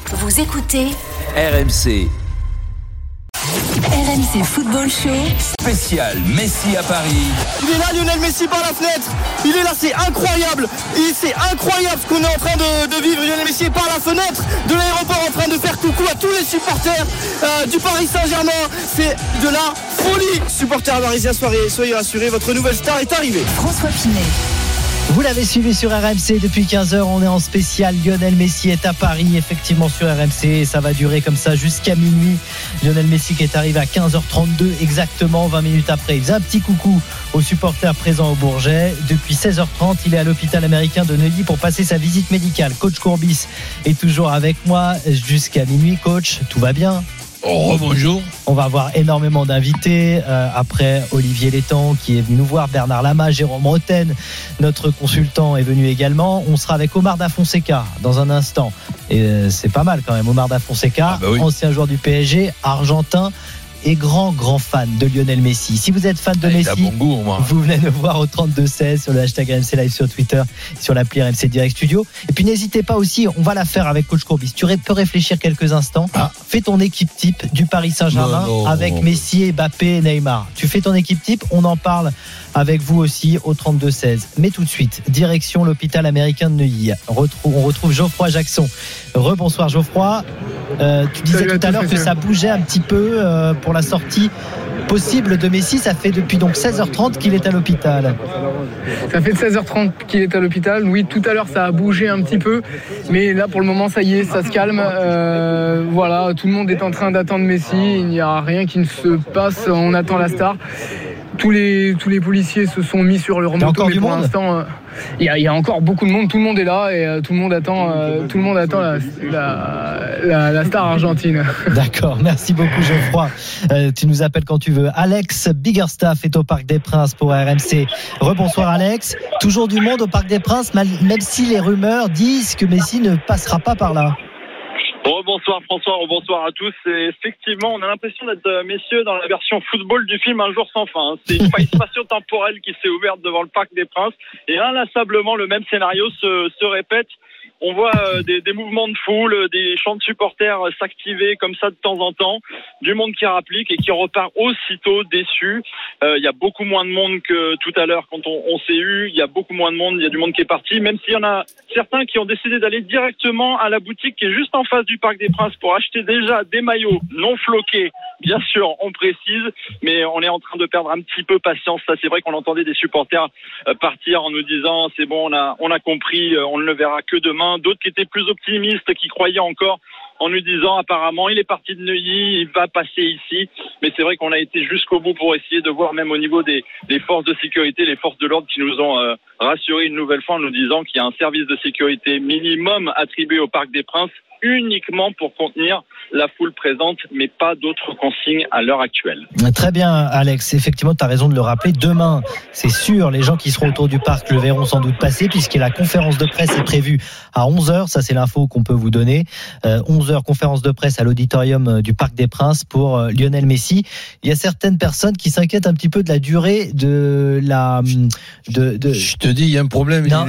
Vous écoutez RMC. RMC Football Show. Spécial Messi à Paris. Il est là, Lionel Messi par la fenêtre. Il est là, c'est incroyable. C'est incroyable ce qu'on est en train de vivre. Lionel Messi est par la fenêtre de l'aéroport en train de faire coucou à tous les supporters du Paris Saint-Germain. C'est de la folie. Supporters parisiens, soyez rassurés, votre nouvelle star est arrivée. François Pinet. Vous l'avez suivi sur RMC depuis 15h, on est en spécial. Lionel Messi est à Paris, effectivement sur RMC, ça va durer comme ça jusqu'à minuit. Lionel Messi qui est arrivé à 15h32 exactement, 20 minutes après. Il faisait un petit coucou aux supporters présents au Bourget. Depuis 16h30, il est à l'hôpital américain de Neuilly pour passer sa visite médicale. Coach Courbis est toujours avec moi jusqu'à minuit. Coach, tout va bien ? Oh, bonjour. On va avoir énormément d'invités après Olivier Létang qui est venu nous voir, Bernard Lama, Jérôme Roten, notre consultant est venu également. On sera avec Omar Da Fonseca dans un instant et c'est pas mal quand même. Omar Da Fonseca, oui. Ancien joueur du PSG, argentin et grand fan de Lionel Messi. Si vous êtes fan de Messi, il a bon goût, moi. vous venez nous voir au 32-16 sur le hashtag RMC Live sur Twitter, sur l'appli RMC Direct Studio. Et puis n'hésitez pas aussi, on va la faire avec Coach Courbis. Tu peux réfléchir quelques instants. Fais ton équipe type du Paris Saint-Germain avec Messi, Mbappé, Neymar. Tu fais ton équipe type, on en parle avec vous aussi au 32-16. Mais tout de suite, direction l'hôpital américain de Neuilly. On retrouve Geoffroy Jackson. Rebonsoir Geoffroy. Tu disais tout à l'heure que ça bougeait un petit peu pour la sortie possible de Messi. Ça fait depuis donc 16h30 qu'il est à l'hôpital. Ça fait 16h30 qu'il est à l'hôpital. Oui, tout à l'heure ça a bougé un petit peu, mais là pour le moment ça y est, ça se calme. Voilà, tout le monde est en train d'attendre Messi. Il n'y a rien qui ne se passe. On attend la star. Tous les policiers se sont mis sur leur moto, mais pour l'instant, il y a encore beaucoup de monde. Tout le monde est là et tout le monde attend la star argentine. D'accord, merci beaucoup Geoffroy. Tu nous appelles quand tu veux. Alex Biggerstaff est au Parc des Princes pour RMC. Rebonsoir Alex. Toujours du monde au Parc des Princes, même si les rumeurs disent que Messi ne passera pas par là. Bonsoir François, bonsoir à tous. Et effectivement, on a l'impression d'être, messieurs, dans la version football du film Un jour sans fin. C'est une faille spatio-temporelle qui s'est ouverte devant le Parc des Princes. Et inlassablement, le même scénario se répète. On voit des mouvements de foule, des chants de supporters s'activer comme ça de temps en temps, du monde qui rapplique et qui repart aussitôt déçu. Il y a beaucoup moins de monde que tout à l'heure quand on s'est eu. Il y a beaucoup moins de monde, il y a du monde qui est parti, même s'il y en a certains qui ont décidé d'aller directement à la boutique qui est juste en face du Parc des Princes pour acheter déjà des maillots non floqués. Bien sûr, on précise, mais on est en train de perdre un petit peu patience. Ça, c'est vrai qu'on entendait des supporters partir en nous disant c'est bon, on a compris, on ne le verra que demain. D'autres qui étaient plus optimistes, qui croyaient encore en nous disant apparemment il est parti de Neuilly, il va passer ici. Mais c'est vrai qu'on a été jusqu'au bout pour essayer de voir même au niveau des forces de sécurité, les forces de l'ordre qui nous ont rassurés une nouvelle fois en nous disant qu'il y a un service de sécurité minimum attribué au Parc des Princes uniquement pour contenir la foule présente, mais pas d'autres consignes à l'heure actuelle. Très bien Alex, effectivement tu as raison de le rappeler. Demain, c'est sûr, les gens qui seront autour du parc le verront sans doute passer, puisque la conférence de presse est prévue à 11h, ça c'est l'info qu'on peut vous donner. 11h, conférence de presse à l'auditorium du Parc des Princes pour Lionel Messi. Il y a certaines personnes qui s'inquiètent un petit peu de la durée de la... Je te dis, il y a un problème, il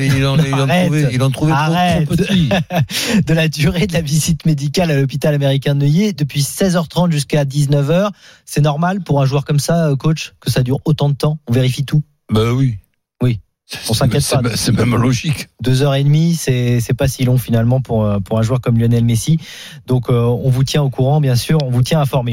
en trouvait trop petit. De la durée de la visite médicale à l'hôpital américain de Neuilly, depuis 16h30 jusqu'à 19h. C'est normal pour un joueur comme ça, coach, que ça dure autant de temps? On vérifie tout? Oui. On s'inquiète pas. C'est même logique. 2h30, c'est pas si long finalement pour un joueur comme Lionel Messi. Donc on vous tient au courant, bien sûr, on vous tient informé.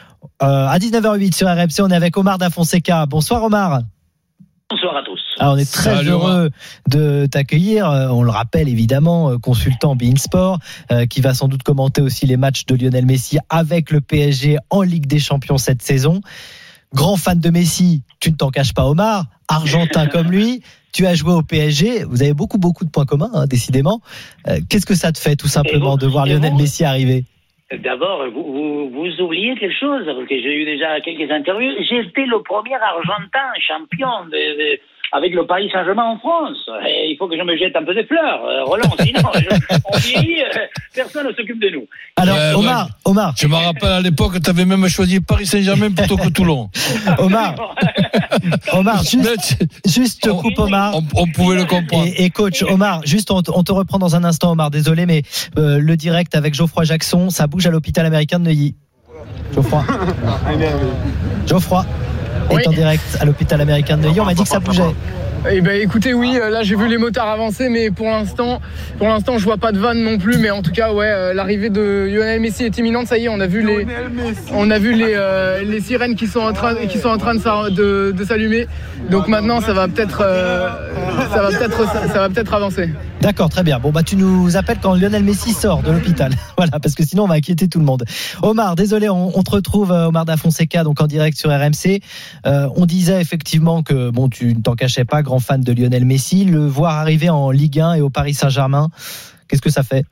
À 19h08 sur RMC, on est avec Omar Da Fonseca. Bonsoir Omar. Bonsoir à tous. Alors on est très heureux de t'accueillir. On le rappelle évidemment, consultant beIN Sport, qui va sans doute commenter aussi les matchs de Lionel Messi avec le PSG en Ligue des Champions cette saison. Grand fan de Messi, tu ne t'en caches pas Omar, argentin comme lui, tu as joué au PSG, vous avez beaucoup de points communs, décidément. Qu'est-ce que ça te fait tout simplement de voir Lionel Messi arriver? D'abord, vous oubliez quelque chose, parce que j'ai eu déjà quelques interviews. J'étais le premier Argentin champion avec le Paris Saint-Germain en France. Et il faut que je me jette un peu de fleurs, Roland, sinon on vieillit, personne ne s'occupe de nous. Alors Omar, je me rappelle à l'époque, tu avais même choisi Paris Saint-Germain plutôt que Toulon. Omar, juste coupe Omar. On pouvait le comprendre. Et coach Omar, juste on te reprend dans un instant, Omar, désolé, mais le direct avec Geoffroy Jackson, ça bouge à l'hôpital américain de Neuilly. Geoffroy est en direct à l'hôpital américain de Neuilly. On m'a dit que ça bougeait. Eh ben écoutez, oui, là j'ai vu les motards avancer, mais pour l'instant je vois pas de vanne non plus, mais en tout cas l'arrivée de Lionel Messi est imminente. Ça y est, on a vu les sirènes qui sont en train de s'allumer. Donc maintenant ça va peut-être avancer. D'accord, très bien. Bon tu nous appelles quand Lionel Messi sort de l'hôpital. Voilà, parce que sinon on va inquiéter tout le monde. Omar, désolé, on te retrouve, Omar Da Fonseca, donc en direct sur RMC. On disait effectivement que tu ne t'en cachais pas, grand fan de Lionel Messi, le voir arriver en Ligue 1 et au Paris Saint-Germain, qu'est-ce que ça fait?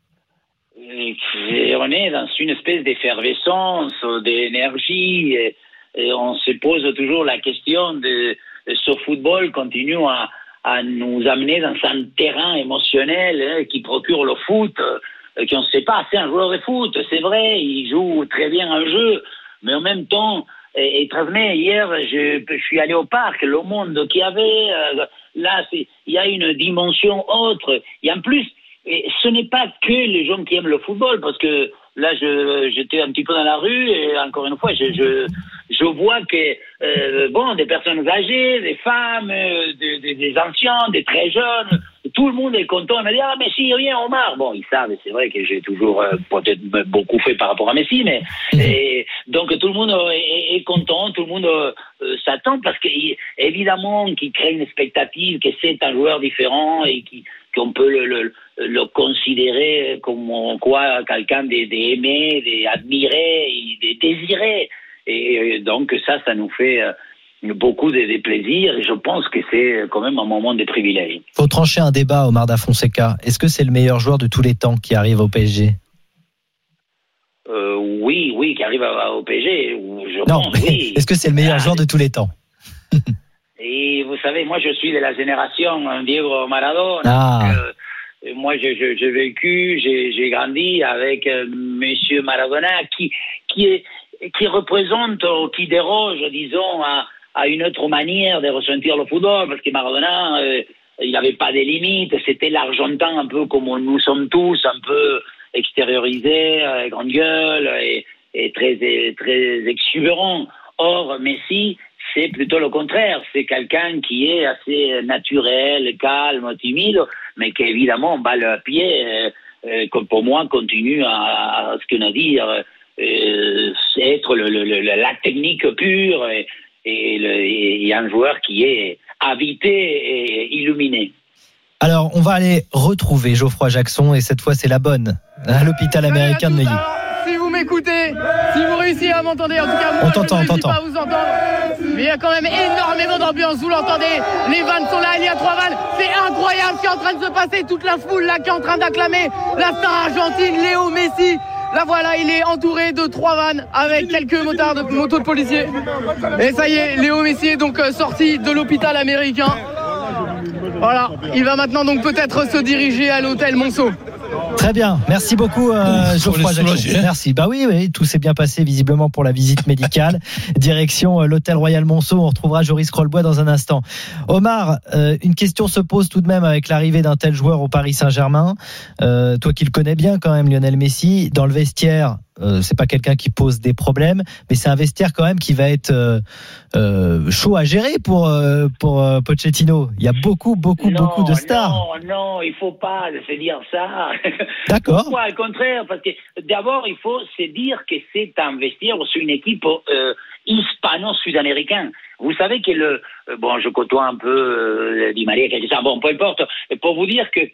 On est dans une espèce d'effervescence, d'énergie, et on se pose toujours la question de ce football continue à nous amener dans un terrain émotionnel qui procure le foot, qu'on ne sait pas, c'est un joueur de foot, c'est vrai, il joue très bien un jeu, mais en même temps, et très bien, hier, je suis allé au parc, le monde qu'il y avait, là, il y a une dimension autre. Et en plus, ce n'est pas que les gens qui aiment le football, parce que là, j'étais un petit peu dans la rue, et encore une fois, je vois que, des personnes âgées, des femmes, des anciens, des très jeunes, tout le monde est content. Il m'a dit, Messi, viens, Omar. Bon, ils savent, c'est vrai que j'ai toujours peut-être beaucoup fait par rapport à Messi, mais donc tout le monde est content, tout le monde s'attend, parce qu'évidemment qu'il crée une expectative, que c'est un joueur différent et qu'on peut le considérer comme quoi quelqu'un d'aimer, d'admirer, de désirer. Et donc ça nous fait beaucoup de plaisir, et je pense que c'est quand même un moment de privilège. Il faut trancher un débat, Omar Da Fonseca. Est-ce que c'est le meilleur joueur de tous les temps qui arrive au PSG? Oui, qui arrive au PSG. Oui. Est-ce que c'est le meilleur joueur de tous les temps? Et vous savez, moi je suis de la génération Diego Maradona. Moi j'ai vécu, j'ai grandi avec Monsieur Maradona qui représente, qui déroge, disons, à une autre manière de ressentir le football, parce que Maradona, il n'avait pas de limites, c'était l'Argentin un peu comme nous sommes tous, un peu extériorisé, grande gueule et très exubérant. Or, Messi, c'est plutôt le contraire, c'est quelqu'un qui est assez naturel, calme, timide, mais qui évidemment, balle à pied, pour moi, continue à ce qu'on a dit, être la technique pure et un joueur qui est habité et illuminé. Alors, on va aller retrouver Geoffroy Jackson, et cette fois, c'est la bonne, à l'hôpital américain de Neuilly. Si vous m'écoutez, si vous réussissez à m'entendre, en tout cas, moi, je ne réussis pas à vous entendre. Mais il y a quand même énormément d'ambiance, vous l'entendez, les vannes sont là, il y a 3 vannes, c'est incroyable ce qui est en train de se passer, toute la foule là qui est en train d'acclamer la star argentine, Léo Messi. Là voilà, il est entouré de 3 vannes avec quelques motos de policiers. Et ça y est, Léo Messi est donc sorti de l'hôpital américain. Voilà, il va maintenant donc peut-être se diriger à l'hôtel Monceau. Très bien, merci beaucoup Geoffroy Jackson. Merci. Oui, tout s'est bien passé visiblement pour la visite médicale. Direction l'hôtel Royal Monceau, on retrouvera Joris Krollbois dans un instant. Omar, une question se pose tout de même avec l'arrivée d'un tel joueur au Paris Saint-Germain. Toi qui le connais bien quand même, Lionel Messi, dans le vestiaire, c'est pas quelqu'un qui pose des problèmes, mais c'est un vestiaire quand même qui va être chaud à gérer pour Pochettino. Il y a beaucoup de stars. Non, il faut pas se dire ça. D'accord. Pourquoi? Au contraire, parce que d'abord il faut se dire que c'est un vestiaire, c'est une équipe hispano-sud-américaine. Vous savez que je côtoie un peu Di Maria, quelque chose. Bon, peu importe. Pour vous dire que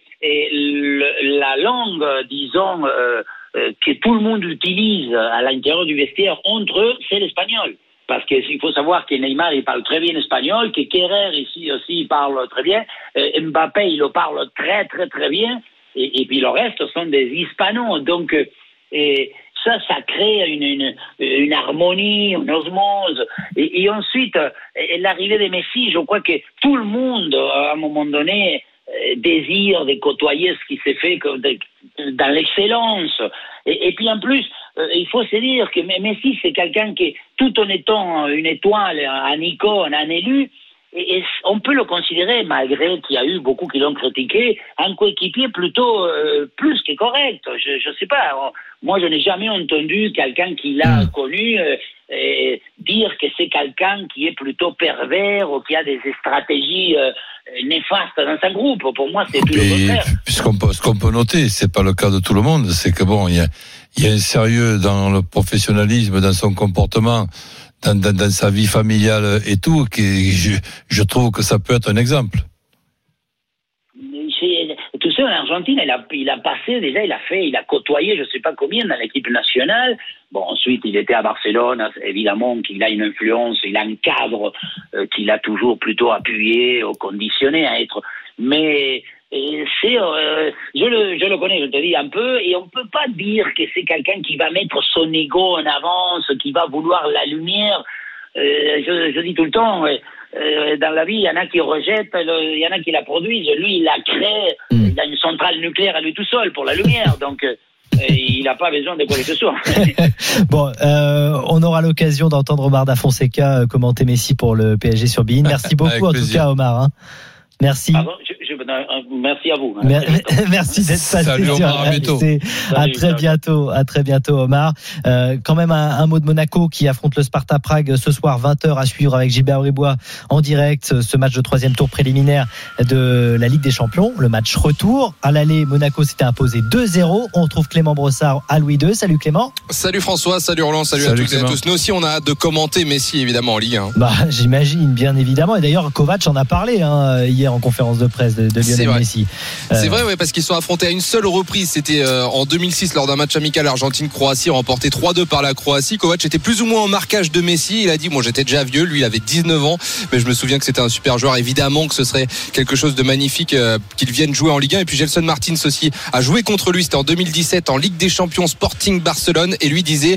la langue, disons, que tout le monde utilise à l'intérieur du vestiaire entre eux, c'est l'espagnol. Parce qu'il faut savoir que Neymar, il parle très bien espagnol, que Kerrer ici aussi, il parle très bien, Mbappé, il le parle très très très bien, et puis le reste sont des hispanos. Donc, ça crée une harmonie, une osmose. Et ensuite, l'arrivée de Messi, je crois que tout le monde, à un moment donné, désire de côtoyer ce qui s'est fait dans l'excellence. Et puis en plus, il faut se dire que Messi, c'est quelqu'un qui, tout en étant une étoile, un icône, un élu, et on peut le considérer, malgré qu'il y a eu beaucoup qui l'ont critiqué, un coéquipier plutôt plus que correct. Je sais pas. Moi, je n'ai jamais entendu quelqu'un qui l'a connu dire que c'est quelqu'un qui est plutôt pervers ou qui a des stratégies néfastes dans un groupe. Pour moi, c'est tout le contraire. Ce qu'on peut noter, c'est pas le cas de tout le monde, c'est que bon, il y a un sérieux dans le professionnalisme, dans son comportement, dans sa vie familiale et tout, je trouve que ça peut être un exemple. Tu sais, en Argentine, il a passé déjà, il a côtoyé, je sais pas combien, dans l'équipe nationale. Bon, ensuite, il était à Barcelone, évidemment, qu'il a une influence, il a un cadre qu'il a toujours plutôt appuyé ou conditionné à être. Mais je le connais, je te dis un peu, et on peut pas dire que c'est quelqu'un qui va mettre son ego en avance, qui va vouloir la lumière. Je dis tout le temps, dans la vie, il y en a qui rejettent, il y en a qui la produisent. Lui, il la crée, il a une centrale nucléaire à lui tout seul pour la lumière, donc il n'a pas besoin de quoi que ce soit. Bon, on aura l'occasion d'entendre Omar Da Fonseca commenter Messi pour le PSG sur beIN. Merci beaucoup en tout cas, Omar. Hein. Merci. Pardon, merci à vous. Merci d'être passé sur RMC. À très bientôt, Omar. Quand même un mot de Monaco qui affronte le Sparta Prague ce soir 20h à suivre avec Gilbert Bribois en direct. Ce match de 3e tour préliminaire de la Ligue des Champions, le match retour. À l'aller, Monaco s'était imposé 2-0. On retrouve Clément Brossard à Louis II. Salut Clément. Salut François, salut Roland, salut à toutes Clément. Et à tous. Nous aussi, on a hâte de commenter Messi évidemment en Ligue 1. J'imagine, bien évidemment. Et d'ailleurs, Kovac en a parlé hier en conférence de presse de Lionel Messi. C'est vrai, ouais, parce qu'ils sont affrontés à une seule reprise. C'était en 2006 lors d'un match amical Argentine-Croatie, remporté 3-2 par la Croatie. Kovac était plus ou moins en marquage de Messi. Il a dit, moi j'étais déjà vieux, lui il avait 19 ans, mais je me souviens que c'était un super joueur. Évidemment que ce serait quelque chose de magnifique qu'il vienne jouer en Ligue 1. Et puis Gelson Martins aussi a joué contre lui. C'était en 2017 en Ligue des Champions Sporting Barcelone. Et lui disait,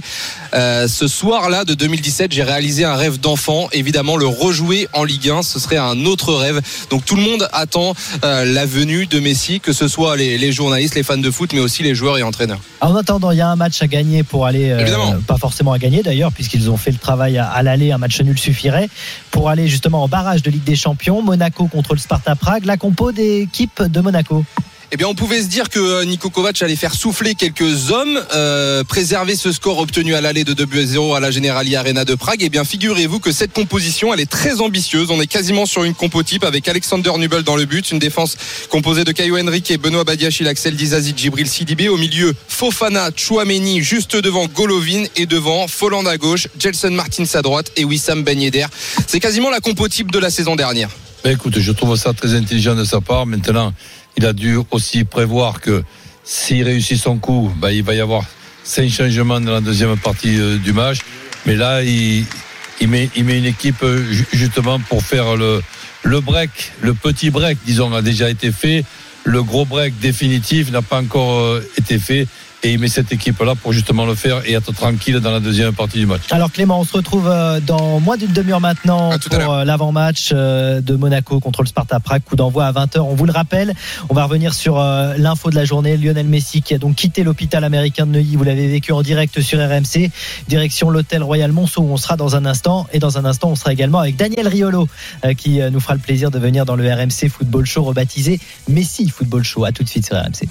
ce soir-là de 2017, j'ai réalisé un rêve d'enfant. Évidemment, le rejouer en Ligue 1, ce serait un autre rêve. Donc tout le monde attend la venue de Messi, que ce soit les journalistes, les fans de foot, mais aussi les joueurs et entraîneurs. En attendant, il y a un match à gagner pour aller, pas forcément à gagner d'ailleurs, puisqu'ils ont fait le travail à l'aller, un match nul suffirait, pour aller justement en barrage de Ligue des Champions. Monaco contre le Sparta Prague, la compo d'équipe de Monaco. Eh bien, on pouvait se dire que Niko Kovac allait faire souffler quelques hommes, préserver ce score obtenu à l'aller de 2-0 à la Generali Arena de Prague. Eh bien, figurez-vous que cette composition, elle est très ambitieuse. On est quasiment sur une compo type avec Alexander Nubel dans le but, une défense composée de Caio Henrique, Benoît Badiachil, Axel Dizazi, Djibril Sidibé. Au milieu, Fofana, Chouameni, juste devant Golovin, et devant Folland à gauche, Gelson Martins à droite et Wissam Ben Yedder. C'est quasiment la compo type de la saison dernière. Écoute, je trouve ça très intelligent de sa part. Maintenant, il a dû aussi prévoir que s'il réussit son coup, il va y avoir 5 changements dans la deuxième partie du match. Mais là, il met une équipe justement pour faire le break, le petit break, disons, a déjà été fait. Le gros break définitif n'a pas encore été fait. Et il met cette équipe-là pour justement le faire et être tranquille dans la deuxième partie du match. Alors Clément, on se retrouve dans moins d'une demi-heure maintenant pour l'avant-match de Monaco contre le Sparta Prague. Coup d'envoi à 20h, on vous le rappelle. On va revenir sur l'info de la journée. Lionel Messi qui a donc quitté l'hôpital américain de Neuilly. Vous l'avez vécu en direct sur RMC. Direction l'hôtel Royal Monceau où on sera dans un instant. Et dans un instant, on sera également avec Daniel Riolo qui nous fera le plaisir de venir dans le RMC Football Show rebaptisé Messi Football Show. À tout de suite sur RMC.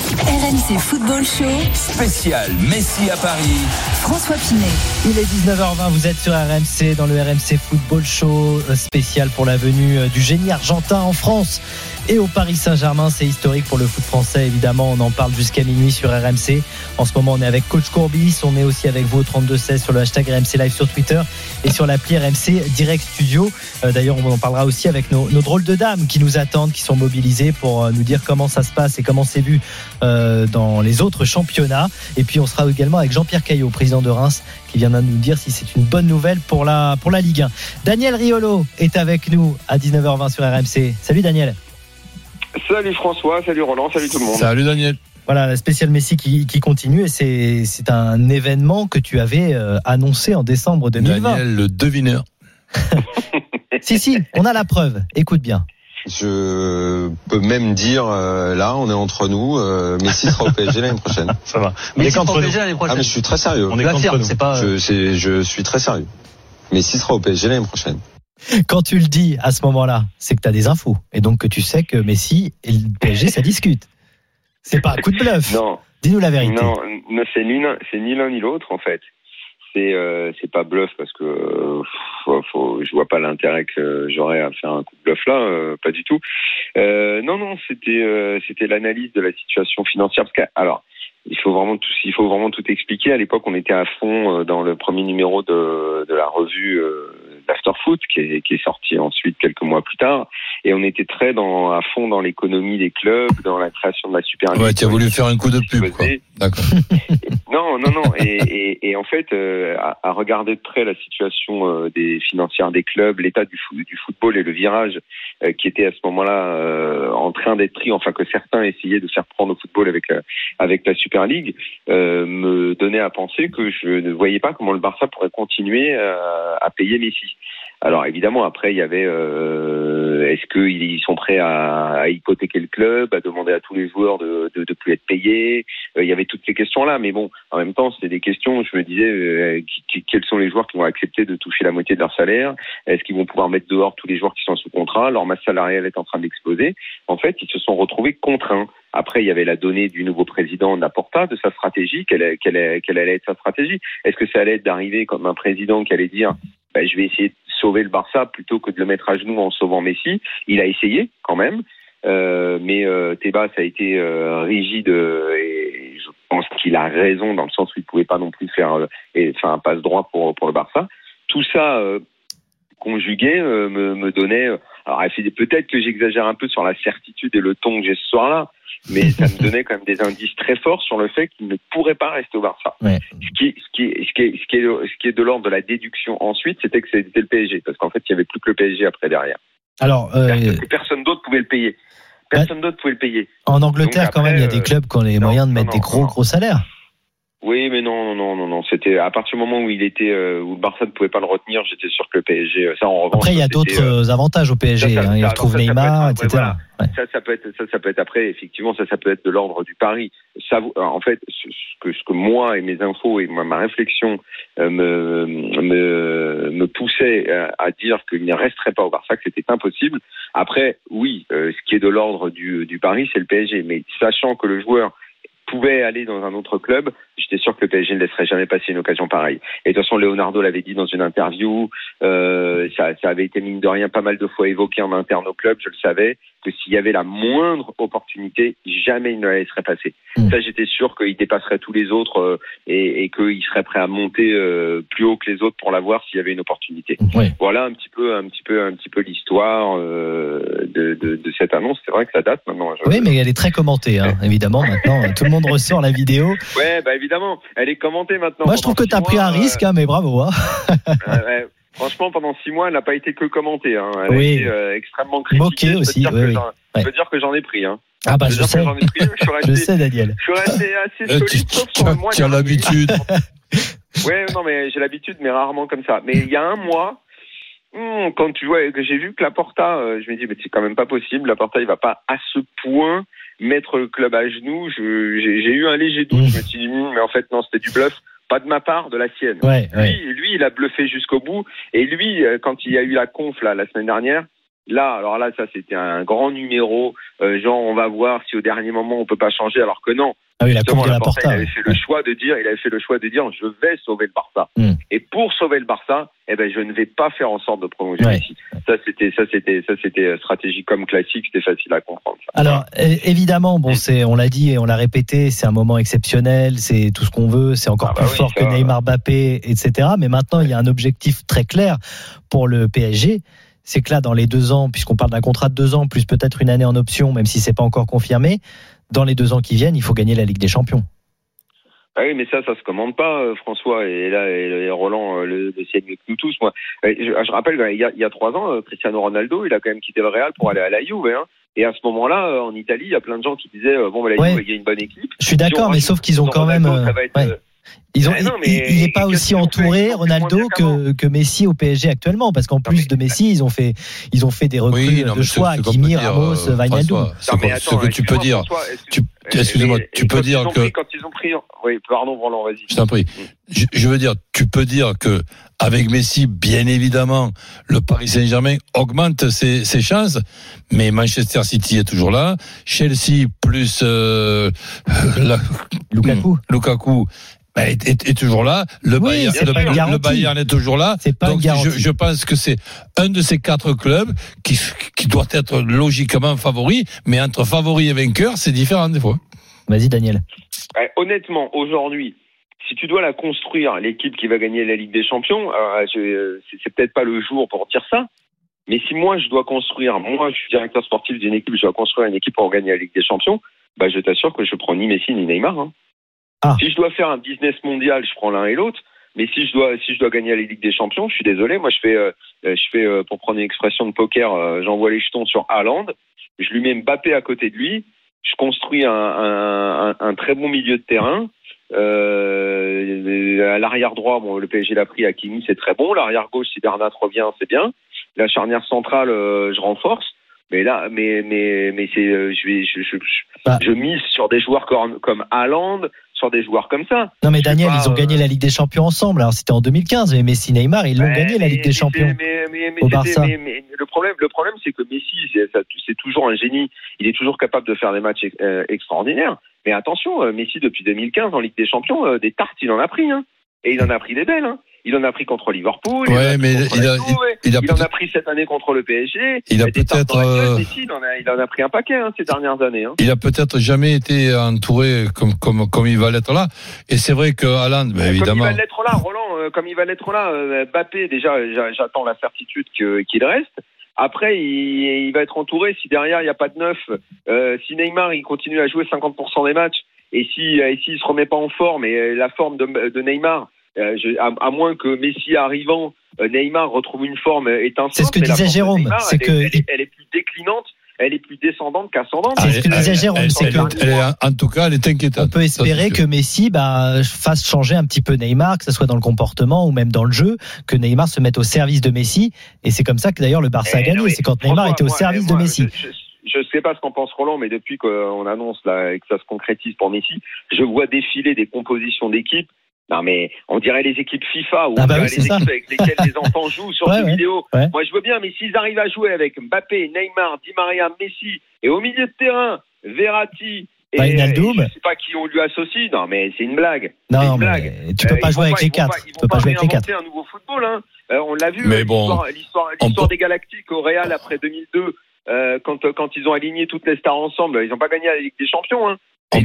RMC Football Show spécial Messi à Paris. François Pinet. Il est 19h20, vous êtes sur RMC dans le RMC Football Show spécial pour la venue du génie argentin en France et au Paris Saint-Germain. C'est historique pour le foot français, évidemment. On en parle jusqu'à minuit sur RMC. En ce moment, on est avec Coach Courbis. On est aussi avec vous au 32-16 sur le hashtag RMC Live sur Twitter et sur l'appli RMC Direct Studio. D'ailleurs, on en parlera aussi avec nos drôles de dames qui nous attendent, qui sont mobilisées pour nous dire comment ça se passe et comment c'est vu dans les autres championnats. Et puis, on sera également avec Jean-Pierre Caillot, président de Reims, qui viendra nous dire si c'est une bonne nouvelle pour la Ligue 1. Daniel Riolo est avec nous à 19h20 sur RMC. Salut Daniel. Salut François, salut Roland, salut tout le monde. Salut Daniel. Voilà, la spéciale Messi qui continue et c'est un événement que tu avais annoncé en décembre 2020. Daniel, le devineur. Si, on a la preuve. Écoute bien. Je peux même dire, là, on est entre nous, Messi sera au PSG l'année prochaine. Ça va. Messi sera au PSG l'année prochaine. Ah, mais je suis très sérieux. On est contre nous. C'est pas... Je suis très sérieux. Messi sera au PSG l'année prochaine. Quand tu le dis à ce moment-là, c'est que tu as des infos. Et donc que tu sais que Messi et le PSG, ça discute. C'est pas un coup de bluff. Non. Dis-nous la vérité. Non, c'est ni l'un ni l'autre, en fait. C'est pas bluff parce que je vois pas l'intérêt que j'aurais à faire un coup de bluff là, pas du tout. Non, c'était l'analyse de la situation financière parce que alors il faut vraiment tout expliquer. À l'époque, on était à fond dans le premier numéro de la revue d'Afterfoot qui est sorti ensuite quelques mois plus tard, et on était très à fond dans l'économie des clubs, dans la création de la Super League. Ouais, tu as voulu faire un coup de pub, quoi. D'accord. Non. Et en fait, à regarder de près la situation des financières des clubs, l'état du football et le virage qui était à ce moment-là en train d'être pris, enfin que certains essayaient de faire prendre au football avec la Super League, me donnait à penser que je ne voyais pas comment le Barça pourrait continuer à payer Messi. Alors évidemment, après il y avait est-ce qu'ils sont prêts à hypothéquer le club, à demander à tous les joueurs de plus être payés. Il y avait toutes ces questions-là, mais bon, en même temps, c'était des questions. Je me disais quels sont les joueurs qui vont accepter de toucher la moitié de leur salaire. Est-ce qu'ils vont pouvoir mettre dehors tous les joueurs qui sont sous contrat? Leur masse salariale est en train d'exploser. En fait, ils se sont retrouvés contraints. Après, il y avait la donnée du nouveau président Laporta, de sa stratégie. Quelle allait être sa stratégie? Est-ce que ça allait être d'arriver comme un président qui allait dire je vais essayer de sauver le Barça plutôt que de le mettre à genoux en sauvant Messi? Il a essayé quand même, mais Tebas a été rigide et je pense qu'il a raison dans le sens où il pouvait pas non plus faire un passe droit pour le Barça. Tout ça conjugué me donnait. Alors peut-être que j'exagère un peu sur la certitude et le ton que j'ai ce soir-là, mais ça me donnait quand même des indices très forts sur le fait qu'il ne pourrait pas rester au Barça. Ouais. Ce qui est de l'ordre de la déduction ensuite, c'était que c'était le PSG, parce qu'en fait, il n'y avait plus que le PSG après derrière. Alors, que personne d'autre pouvait le payer. En Angleterre, donc, après, quand même, il y a des clubs qui ont les moyens de mettre des gros salaires. Oui, mais non. C'était à partir du moment où il était, où le Barça ne pouvait pas le retenir, j'étais sûr que le PSG. Ça, en revanche. Après, il y a d'autres avantages au PSG. Il retrouve Neymar, etc. Voilà. Ouais. Ça peut être après. Effectivement, ça peut être de l'ordre du pari. Ça, en fait, ce que moi et mes infos et ma réflexion me poussait à dire qu'il ne resterait pas au Barça, que c'était impossible. Après, oui, ce qui est de l'ordre du pari, c'est le PSG. Mais sachant que le joueur pouvait aller dans un autre club, j'étais sûr que le PSG ne laisserait jamais passer une occasion pareille. Et de toute façon, Leonardo l'avait dit dans une interview, ça avait été mine de rien pas mal de fois évoqué en interne au club, je le savais, que s'il y avait la moindre opportunité, jamais il ne la laisserait passer. Ça, j'étais sûr qu'il dépasserait tous les autres et qu'il serait prêt à monter plus haut que les autres pour l'avoir s'il y avait une opportunité. Oui. Voilà un petit peu l'histoire de cette annonce. C'est vrai que ça date maintenant. Oui, mais elle est très commentée, évidemment. Maintenant, tout le monde ressort la vidéo. Ouais, évidemment, elle est commentée maintenant. Moi, je trouve que tu as pris un risque, mais bravo. Ouais. Franchement, pendant 6 mois, elle n'a pas été que commentée. Elle a été extrêmement critiquée. Moquée aussi. Je peux dire que j'en ai pris. Ah bah je sais. Je sais, Daniel. Je suis resté assez solide, sauf sur le mois. Tu as l'habitude. Ouais, non, mais j'ai l'habitude, mais rarement comme ça. Mais il y a un mois, quand que j'ai vu que Laporta, je me dis, mais c'est quand même pas possible. Laporta, il va pas à ce point mettre le club à genoux. J'ai eu un léger doute. Je me suis dit, mais en fait, non, c'était du bluff. Pas de ma part, de la sienne. Lui, il a bluffé jusqu'au bout. Et lui, quand il y a eu la conf la semaine dernière, alors là, ça c'était un grand numéro. Genre, on va voir si au dernier moment on peut pas changer, alors que non. Ah oui, la conf de Laporta. Il avait fait le choix de dire, je vais sauver le Barça. Et pour sauver le Barça, je ne vais pas faire en sorte de prolonger Messi. Ça c'était stratégie comme classique, c'était facile à comprendre. Ça. Alors évidemment, on l'a dit et on l'a répété, c'est un moment exceptionnel, c'est tout ce qu'on veut, c'est encore plus fort que Neymar, Mbappé, etc. Mais maintenant, il y a un objectif très clair pour le PSG. C'est que là, dans les 2 ans, puisqu'on parle d'un contrat de 2 ans, plus peut-être une année en option, même si c'est pas encore confirmé, dans les 2 ans qui viennent, il faut gagner la Ligue des Champions. Ah oui, mais ça se commande pas, François. Et là, et Roland le sait mieux que nous tous. Moi, je rappelle, il y a 3 ans, Cristiano Ronaldo, il a quand même quitté le Real pour aller à la Juve. Et à ce moment-là, en Italie, il y a plein de gens qui disaient la Juve, il y a une bonne équipe. Je suis d'accord, mais sauf qu'ils ont quand même. Il n'est pas aussi entouré, Ronaldo, que Messi au PSG actuellement, parce qu'en plus de Messi, ils ont fait des recrues de choix, Hakimi, Ramos, Wijnaldum. Ce que tu peux dire, excusez-moi, tu peux dire que quand ils ont pris, oui, pardon, Roland, vas-y. Je t'en prie. Je veux dire, tu peux dire que avec Messi, bien évidemment, le Paris Saint-Germain augmente ses chances, mais Manchester City est toujours là, Chelsea plus Lukaku. Est toujours là. Le Bayern est toujours là. Donc je pense que c'est un de ces 4 clubs qui doit être logiquement favori, mais entre favori et vainqueur, c'est différent des fois. Vas-y, Daniel. Honnêtement, aujourd'hui, si tu dois la construire, l'équipe qui va gagner la Ligue des Champions, c'est peut-être pas le jour pour dire ça. Mais si moi je suis directeur sportif d'une équipe, je dois construire une équipe pour gagner la Ligue des Champions, je t'assure que je prends ni Messi ni Neymar. Hein. Si je dois faire un business mondial, je prends l'un et l'autre. Mais si je dois gagner la Ligue des Champions, je suis désolé. Moi, je fais pour prendre une expression de poker, j'envoie les jetons sur Haaland. Je lui mets Mbappé à côté de lui. Je construis un très bon milieu de terrain. À l'arrière droit, le PSG l'a pris. Hakimi, c'est très bon. L'arrière gauche, si Bernat revient, c'est bien. La charnière centrale, je renforce. Mais là, je mise sur des joueurs comme Haaland, sur des joueurs comme ça. Non mais Daniel, ils ont gagné la Ligue des Champions ensemble. Alors c'était en 2015, mais Messi, Neymar, ils l'ont gagné la Ligue des Champions au Barça. Mais le problème, c'est que Messi, c'est toujours un génie. Il est toujours capable de faire des matchs extraordinaires. Mais attention, Messi depuis 2015 en Ligue des Champions, des tartes, il en a pris, hein. Et il en a pris des belles, hein. Il en a pris contre Liverpool. Il en a pris cette année contre le PSG. Il en a pris un paquet, hein, ces dernières années. Hein. Il a peut-être jamais été entouré comme il va l'être là. Et c'est vrai que Haaland, évidemment. Comme il va l'être là, Roland. Comme il va l'être là, Mbappé. Déjà, j'attends la certitude qu'il reste. Après, il va être entouré si derrière il n'y a pas de neuf. Si Neymar il continue à jouer 50% des matchs et s'il se remet pas en forme et la forme de Neymar. À moins que Messi arrivant, Neymar retrouve une forme étincelante. C'est ce que disait Jérôme. Neymar, elle est plus déclinante, elle est plus descendante qu'ascendante. C'est ce que disait Jérôme. En tout cas, elle est inquiétante. On peut espérer que Messi fasse changer un petit peu Neymar, que ce soit dans le comportement ou même dans le jeu, que Neymar se mette au service de Messi. Et c'est comme ça que d'ailleurs le Barça a gagné. C'est quand Neymar était au service de Messi. Je ne sais pas ce qu'en pense Roland, mais depuis qu'on annonce là, que ça se concrétise pour Messi, je vois défiler des compositions d'équipes. Non mais on dirait les équipes FIFA ou les équipes avec lesquelles les enfants jouent sur des vidéos. Ouais. Moi je veux bien, mais s'ils arrivent à jouer avec Mbappé, Neymar, Di Maria, Messi et au milieu de terrain, Verratti et je sais pas qui on lui associe. Non mais c'est une blague. Non, mais tu peux pas jouer avec les 4. Tu peux pas jouer avec les 4. Un nouveau football, hein. On l'a vu. Mais l'histoire des Galactiques au Real après 2002, quand ils ont aligné toutes les stars ensemble, ils n'ont pas gagné la Ligue des Champions. Hein.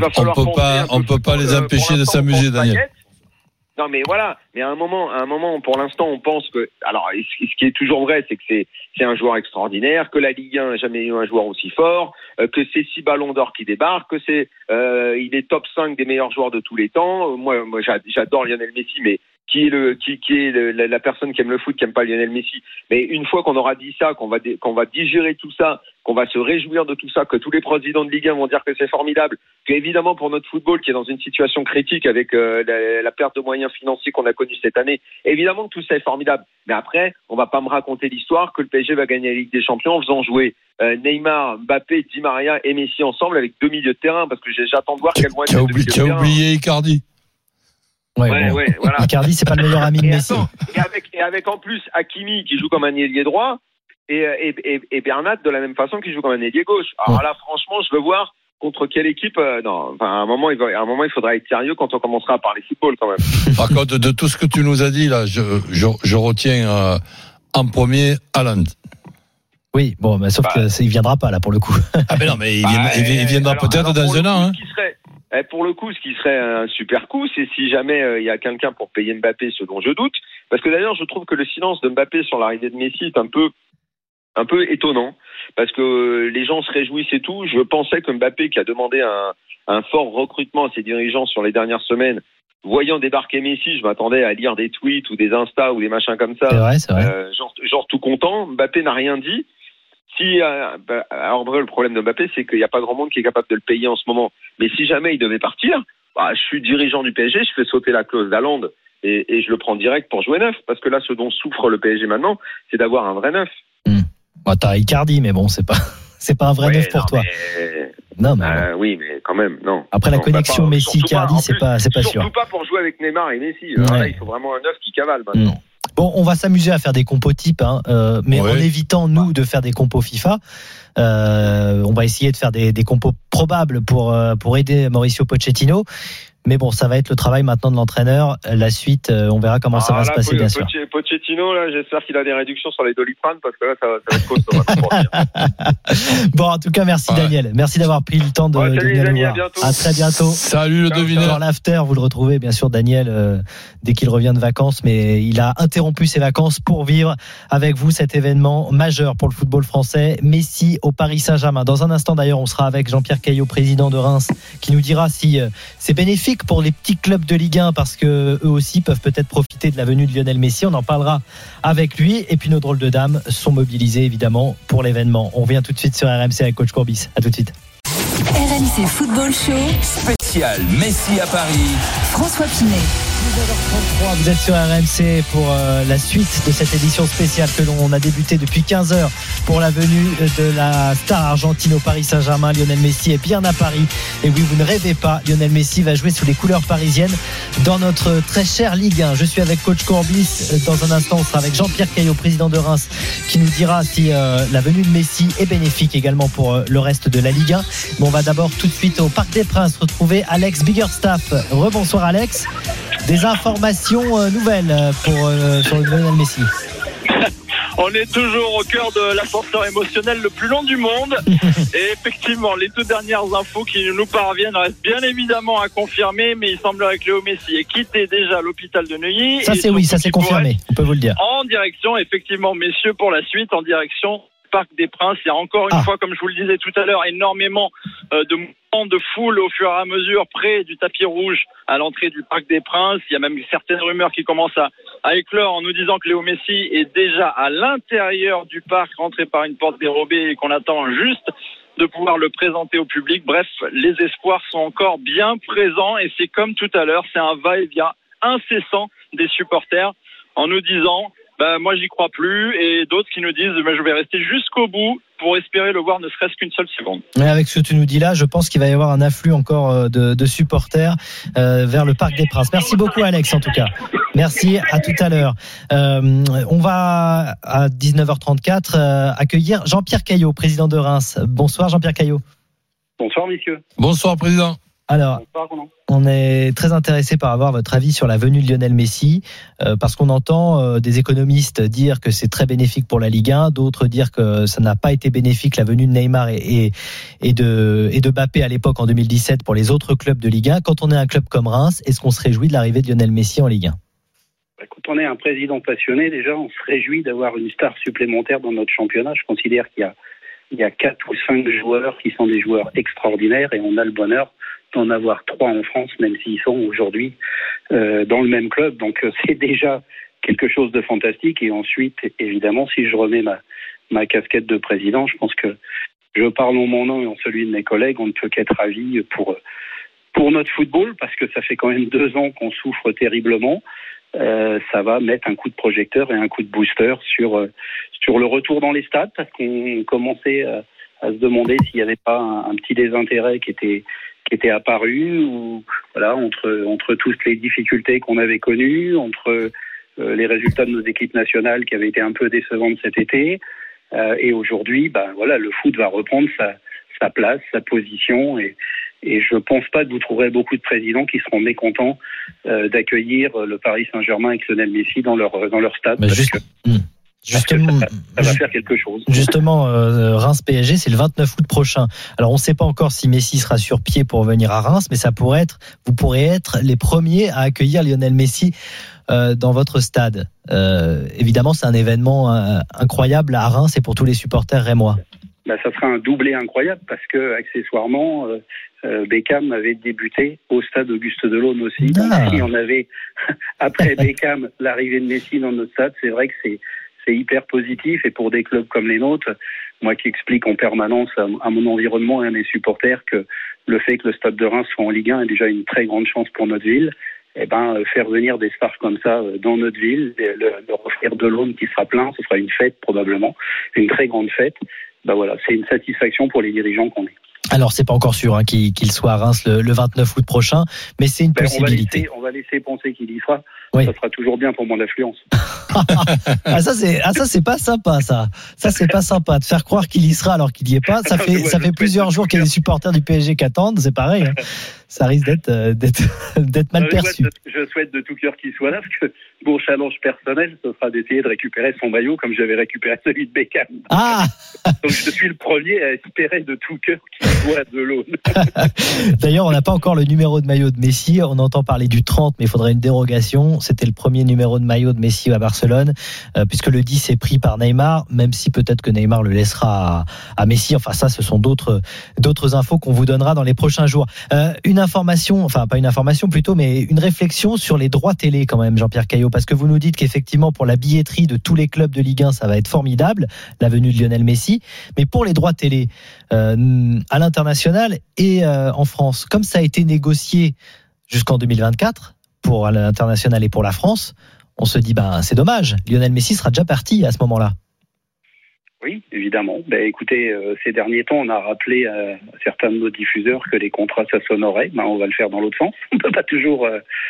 On peut pas les empêcher de s'amuser, Daniel. Non mais voilà, mais à un moment, pour l'instant, on pense que, alors, ce qui est toujours vrai, c'est que c'est un joueur extraordinaire, que la Ligue 1 n'a jamais eu un joueur aussi fort, que c'est 6 ballons d'or qui débarquent, que il est top 5 des meilleurs joueurs de tous les temps. Moi, j'adore Lionel Messi, mais qui est la personne qui aime le foot, qui aime pas Lionel Messi. Mais une fois qu'on aura dit ça, qu'on va digérer tout ça, qu'on va se réjouir de tout ça, que tous les présidents de Ligue 1 vont dire que c'est formidable, que évidemment pour notre football qui est dans une situation critique avec la perte de moyens financiers qu'on a connue cette année, évidemment que tout ça est formidable. Mais après, on va pas me raconter l'histoire que le PSG va gagner la Ligue des Champions en faisant jouer Neymar, Mbappé, Di Maria et Messi ensemble avec 2 milieux de terrain, parce que j'attends de voir quels vont être les 2 milieux de terrain. Tu as oublié Icardi. Ouais, voilà. Icardi, c'est pas le meilleur ami de Messi. Et avec en plus Hakimi qui joue comme un ailier droit et Bernat de la même façon qui joue comme un ailier gauche. Alors là, franchement, je veux voir contre quelle équipe. Non, enfin, à un moment, il faudra être sérieux quand on commencera à parler football quand même. Par contre, de tout ce que tu nous as dit là, je retiens en premier Haaland. Oui, bon, mais sauf qu'il viendra pas là pour le coup. Ah ben non, mais il viendra peut-être dans un an. Pour le coup, ce qui serait un super coup, c'est si jamais il y a quelqu'un pour payer Mbappé, ce dont je doute. Parce que d'ailleurs, je trouve que le silence de Mbappé sur l'arrivée de Messi est un peu étonnant. Parce que les gens se réjouissent et tout. Je pensais que Mbappé, qui a demandé un fort recrutement à ses dirigeants sur les dernières semaines, voyant débarquer Messi, je m'attendais à lire des tweets ou des Insta ou des machins comme ça. C'est vrai. Genre tout content. Mbappé n'a rien dit. Alors le problème de Mbappé, c'est qu'il n'y a pas grand monde qui est capable de le payer en ce moment. Mais si jamais il devait partir, je suis dirigeant du PSG, je fais sauter la clause d'Haaland et je le prends direct pour jouer neuf. Parce que là, ce dont souffre le PSG maintenant, c'est d'avoir un vrai neuf. T'as Icardi, mais bon, c'est pas un vrai neuf pour toi. Non, mais oui, mais quand même, non. Après la connexion Messi-Icardi, c'est pas sûr. Surtout pas pour jouer avec Neymar et Messi. Alors là, il faut vraiment un neuf qui cavale maintenant. Bon, on va s'amuser à faire des compos types, mais en évitant, nous, de faire des compos FIFA. On va essayer de faire des compos probables pour aider Mauricio Pochettino. Mais bon, ça va être le travail maintenant de l'entraîneur. La suite, on verra comment ça va se passer, bien sûr. Pochettino, là, j'espère qu'il a des réductions sur les Doliprane, parce que là, ça va être costaud. Bon, en tout cas, merci Daniel. Merci d'avoir pris le temps de venir nous voir. À très bientôt. Salut le devineur. Dans l'after, vous le retrouvez, bien sûr, Daniel, dès qu'il revient de vacances, mais il a interrompu ses vacances pour vivre avec vous cet événement majeur pour le football français. Messi au Paris Saint-Germain. Dans un instant, d'ailleurs, on sera avec Jean-Pierre Caillot, président de Reims, qui nous dira si c'est bénéfique pour les petits clubs de Ligue 1 parce que eux aussi peuvent peut-être profiter de la venue de Lionel Messi. On en parlera avec lui. Et puis nos drôles de dames sont mobilisés évidemment pour l'événement. On revient tout de suite sur RMC avec coach Courbis. À tout de suite. RMC Football Show spécial Messi à Paris. François Pinet. 19h33, vous êtes sur RMC pour la suite de cette édition spéciale que l'on a débuté depuis 15h pour la venue de la star argentine au Paris Saint-Germain. Lionel Messi est bien à Paris. Et oui, vous ne rêvez pas, Lionel Messi va jouer sous les couleurs parisiennes dans notre très chère Ligue 1. Je suis avec coach Courbis. Dans un instant, on sera avec Jean-Pierre Caillot, président de Reims, qui nous dira si la venue de Messi est bénéfique également pour le reste de la Ligue 1. Mais on va d'abord tout de suite au Parc des Princes retrouver Alex Biggerstaff. Rebonsoir Alex. Des informations nouvelles sur Lionel Messi. On est toujours au cœur de l'ascenseur émotionnel le plus long du monde. Et effectivement, les toutes dernières infos qui nous parviennent restent bien évidemment à confirmer, mais il semblerait que Léo Messi ait quitté déjà l'hôpital de Neuilly. Ça c'est confirmé, on peut vous le dire. En direction, effectivement, messieurs, pour la suite, en direction Parc des Princes. Il y a encore une fois, comme je vous le disais tout à l'heure, énormément de mouvements de foule au fur et à mesure près du tapis rouge à l'entrée du Parc des Princes. Il y a même certaines rumeurs qui commencent à éclore en nous disant que Léo Messi est déjà à l'intérieur du parc, rentré par une porte dérobée et qu'on attend juste de pouvoir le présenter au public. Bref, les espoirs sont encore bien présents et c'est comme tout à l'heure, c'est un va-et-vient incessant des supporters en nous disant moi j'y crois plus, et d'autres qui nous disent je vais rester jusqu'au bout pour espérer le voir ne serait-ce qu'une seule seconde. Mais avec ce que tu nous dis là, je pense qu'il va y avoir un afflux encore de supporters vers le Parc des Princes. Merci beaucoup Alex en tout cas. Merci, à tout à l'heure. On va à 19h34 accueillir Jean-Pierre Caillot, président de Reims. Bonsoir Jean-Pierre Caillot. Bonsoir messieurs. Bonsoir président. Alors, on est très intéressé par avoir votre avis sur la venue de Lionel Messi, parce qu'on entend des économistes dire que c'est très bénéfique pour la Ligue 1, d'autres dire que ça n'a pas été bénéfique la venue de Neymar et de Mbappé à l'époque en 2017 pour les autres clubs de Ligue 1. Quand on est un club comme Reims, est-ce qu'on se réjouit de l'arrivée de Lionel Messi en Ligue 1 ? Quand on est un président passionné, déjà, on se réjouit d'avoir une star supplémentaire dans notre championnat. Je considère qu'il y a 4 ou 5 joueurs qui sont des joueurs extraordinaires et on a le bonheur d'en avoir 3 en France, même s'ils sont aujourd'hui dans le même club. Donc c'est déjà quelque chose de fantastique. Et ensuite, évidemment, si je remets ma casquette de président, je pense que je parle en mon nom et en celui de mes collègues, on ne peut qu'être ravis pour notre football, parce que ça fait quand même 2 ans qu'on souffre terriblement. Ça va mettre un coup de projecteur et un coup de booster sur le retour dans les stades, parce qu'on commençait à se demander s'il n'y avait pas un petit désintérêt qui était apparu, ou voilà, entre toutes les difficultés qu'on avait connues, entre les résultats de nos équipes nationales qui avaient été un peu décevantes cet été, et aujourd'hui, voilà, le foot va reprendre sa place, sa position, et je pense pas que vous trouverez beaucoup de présidents qui seront mécontents d'accueillir le Paris Saint-Germain avec Lionel Messi dans leur stade. Justement, ça va faire quelque chose. Justement, Reims PSG, c'est le 29 août prochain. Alors, on ne sait pas encore si Messi sera sur pied pour venir à Reims, mais vous pourrez être les premiers à accueillir Lionel Messi dans votre stade. Évidemment, c'est un événement incroyable à Reims et pour tous les supporters rémois. Ça sera un doublé incroyable, parce que accessoirement, Beckham avait débuté au stade Auguste Delaune aussi. Donc, si on avait après Beckham l'arrivée de Messi dans notre stade, c'est vrai que c'est hyper positif, et pour des clubs comme les nôtres, moi qui explique en permanence à mon environnement et à mes supporters que le fait que le Stade de Reims soit en Ligue 1 est déjà une très grande chance pour notre ville. Faire venir des stars comme ça dans notre ville, leur offrir de l'aune qui sera plein, ce sera une fête probablement, une très grande fête. Voilà, c'est une satisfaction pour les dirigeants qu'on est. Alors, c'est pas encore sûr qu'il soit à Reims le 29 août prochain, mais c'est une possibilité. On va laisser penser qu'il y sera. Oui. Ça sera toujours bien pour mon affluence. Ça c'est pas sympa, ça. Ça, c'est pas sympa de faire croire qu'il y sera alors qu'il y est pas. Ça fait plusieurs jours qu'il y a des supporters du PSG qui attendent. C'est pareil. Hein. Ça risque d'être mal perçu. Je souhaite de tout cœur qu'il soit là, parce que mon challenge personnel, ce sera d'essayer de récupérer son maillot comme j'avais récupéré celui de Beckham. Ah. Donc je suis le premier à espérer de tout cœur qu'il soit de l'aune. D'ailleurs, on n'a pas encore le numéro de maillot de Messi. On entend parler du 30, mais il faudrait une dérogation. C'était le premier numéro de maillot de Messi à Barcelone, puisque le 10 est pris par Neymar, même si peut-être que Neymar le laissera à Messi. Enfin, ça, ce sont d'autres infos qu'on vous donnera dans les prochains jours. Une information, enfin pas une information plutôt, mais une réflexion sur les droits télé quand même, Jean-Pierre Caillot, parce que vous nous dites qu'effectivement pour la billetterie de tous les clubs de Ligue 1, ça va être formidable, la venue de Lionel Messi, mais pour les droits télé à l'international et en France, comme ça a été négocié jusqu'en 2024 pour l'international et pour la France, on se dit c'est dommage, Lionel Messi sera déjà parti à ce moment-là. Oui, évidemment. Écoutez, ces derniers temps, on a rappelé à certains de nos diffuseurs que les contrats, ça s'honorait. On va le faire dans l'autre sens. On peut pas toujours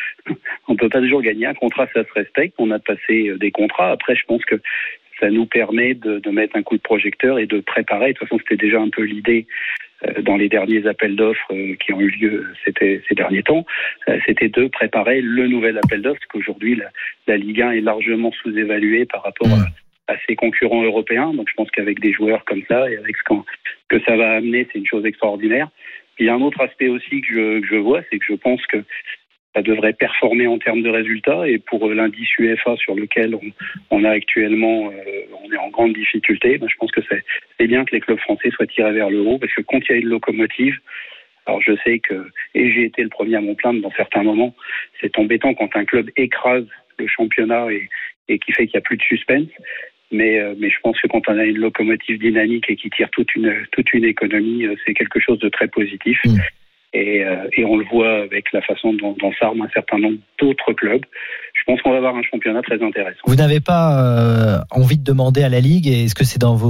gagner. Un contrat, ça se respecte. On a passé des contrats. Après, je pense que ça nous permet de mettre un coup de projecteur et de préparer. De toute façon, c'était déjà un peu l'idée dans les derniers appels d'offres qui ont eu lieu ces derniers temps. C'était de préparer le nouvel appel d'offres, parce qu'aujourd'hui, la Ligue 1 est largement sous-évaluée par rapport à ses concurrents européens. Donc je pense qu'avec des joueurs comme ça et avec ce que ça va amener, c'est une chose extraordinaire. Il y a un autre aspect aussi que je vois, c'est que je pense que ça devrait performer en termes de résultats, et pour l'indice UEFA sur lequel on a actuellement, on est en grande difficulté. Je pense que c'est bien que les clubs français soient tirés vers le haut, parce que quand il y a une locomotive, alors je sais que, et j'ai été le premier à m'en plaindre dans certains moments, c'est embêtant quand un club écrase le championnat et qui fait qu'il n'y a plus de suspense. Mais je pense que quand on a une locomotive dynamique et qui tire toute une économie, c'est quelque chose de très positif. Et on le voit avec la façon dont s'arment un certain nombre d'autres clubs. Je pense qu'on va avoir un championnat très intéressant. Vous n'avez pas envie de demander à la Ligue, et est-ce que c'est dans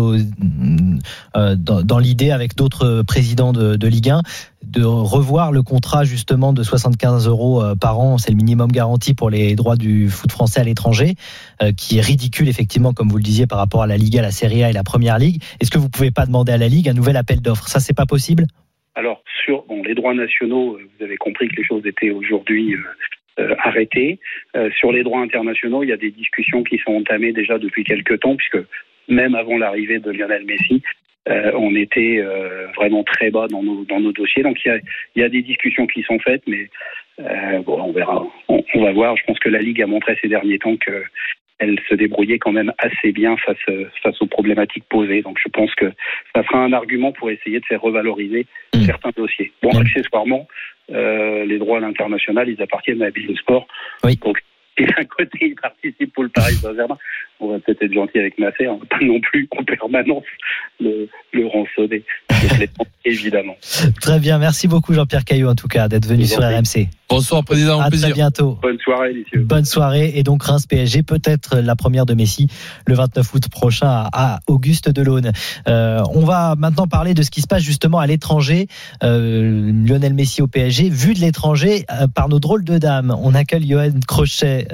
l'idée avec d'autres présidents de Ligue 1 de revoir le contrat justement de 75 € par an, c'est le minimum garanti pour les droits du foot français à l'étranger, qui est ridicule effectivement, comme vous le disiez, par rapport à la Liga, la Serie A et la Première Ligue. Est-ce que vous pouvez pas demander à la Ligue un nouvel appel d'offres? Ça, c'est pas possible? Alors, sur les droits nationaux, vous avez compris que les choses étaient aujourd'hui arrêtées. Sur les droits internationaux, il y a des discussions qui sont entamées déjà depuis quelques temps, puisque même avant l'arrivée de Lionel Messi, on était vraiment très bas dans nos dossiers. Donc il y a des discussions qui sont faites, mais on verra. On va voir. Je pense que la Ligue a montré ces derniers temps qu'elle se débrouillait quand même assez bien face aux problématiques posées. Donc je pense que ça sera un argument pour essayer de faire revaloriser certains dossiers. Accessoirement, les droits à l'international, ils appartiennent à la Business Sport. Oui. Donc, et d'un côté, il participe pour le Paris Saint-Germain. On va peut-être être gentil avec Nasser, on va pas non plus en permanence le rançonner. Évidemment. Très bien, merci beaucoup Jean-Pierre Caillot en tout cas d'être venu sur RMC. Bonsoir Président, à plaisir. Très bientôt. Bonne soirée messieurs. Bonne soirée, et donc Reims PSG, peut-être la première de Messi le 29 août prochain à Auguste Delaune. On va maintenant parler de ce qui se passe justement à l'étranger. Lionel Messi au PSG, vu de l'étranger par nos drôles de dames. On accueille Johan Crochet,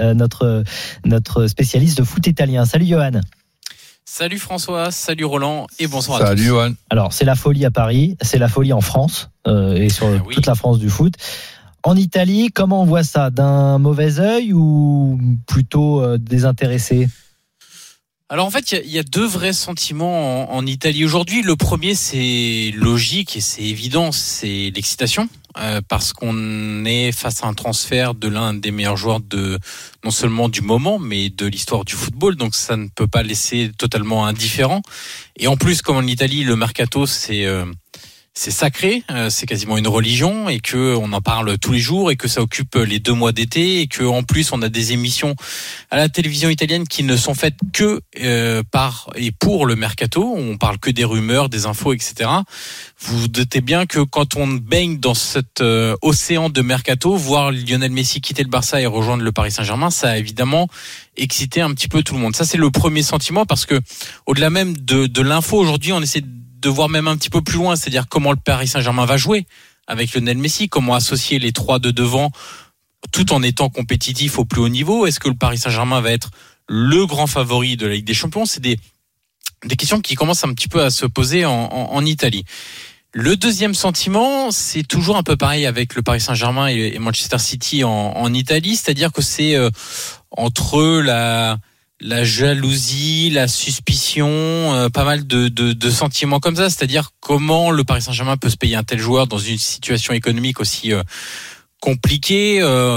notre spécialiste de foot italien. Salut Johan. Salut François, salut Roland et bonsoir à tous. Salut Johan. Alors c'est la folie à Paris, c'est la folie en France et sur toute la France du foot. En Italie, comment on voit ça? D'un mauvais œil ou plutôt désintéressé? Alors en fait, il y a deux vrais sentiments en Italie aujourd'hui. Le premier, c'est logique et c'est évident, c'est l'excitation. Parce qu'on est face à un transfert de l'un des meilleurs joueurs non seulement du moment, mais de l'histoire du football. Donc ça ne peut pas laisser totalement indifférent. Et en plus, comme en Italie, le mercato, c'est c'est sacré, c'est quasiment une religion et que on en parle tous les jours et que ça occupe les 2 mois d'été et que en plus on a des émissions à la télévision italienne qui ne sont faites que par et pour le mercato. On parle que des rumeurs, des infos, etc. Vous vous doutez bien que quand on baigne dans cet océan de mercato, voir Lionel Messi quitter le Barça et rejoindre le Paris Saint-Germain, ça a évidemment excité un petit peu tout le monde. Ça c'est le premier sentiment parce que au-delà même de l'info aujourd'hui, on essaie de voir même un petit peu plus loin, c'est-à-dire comment le Paris Saint-Germain va jouer avec Lionel Messi, comment associer les 3 de devant tout en étant compétitif au plus haut niveau. Est-ce que le Paris Saint-Germain va être le grand favori de la Ligue des Champions? C'est des questions qui commencent un petit peu à se poser en Italie. Le deuxième sentiment, c'est toujours un peu pareil avec le Paris Saint-Germain et Manchester City en Italie, c'est-à-dire que c'est entre la jalousie, la suspicion, pas mal de sentiments comme ça. C'est-à-dire comment le Paris Saint-Germain peut se payer un tel joueur dans une situation économique aussi compliquée.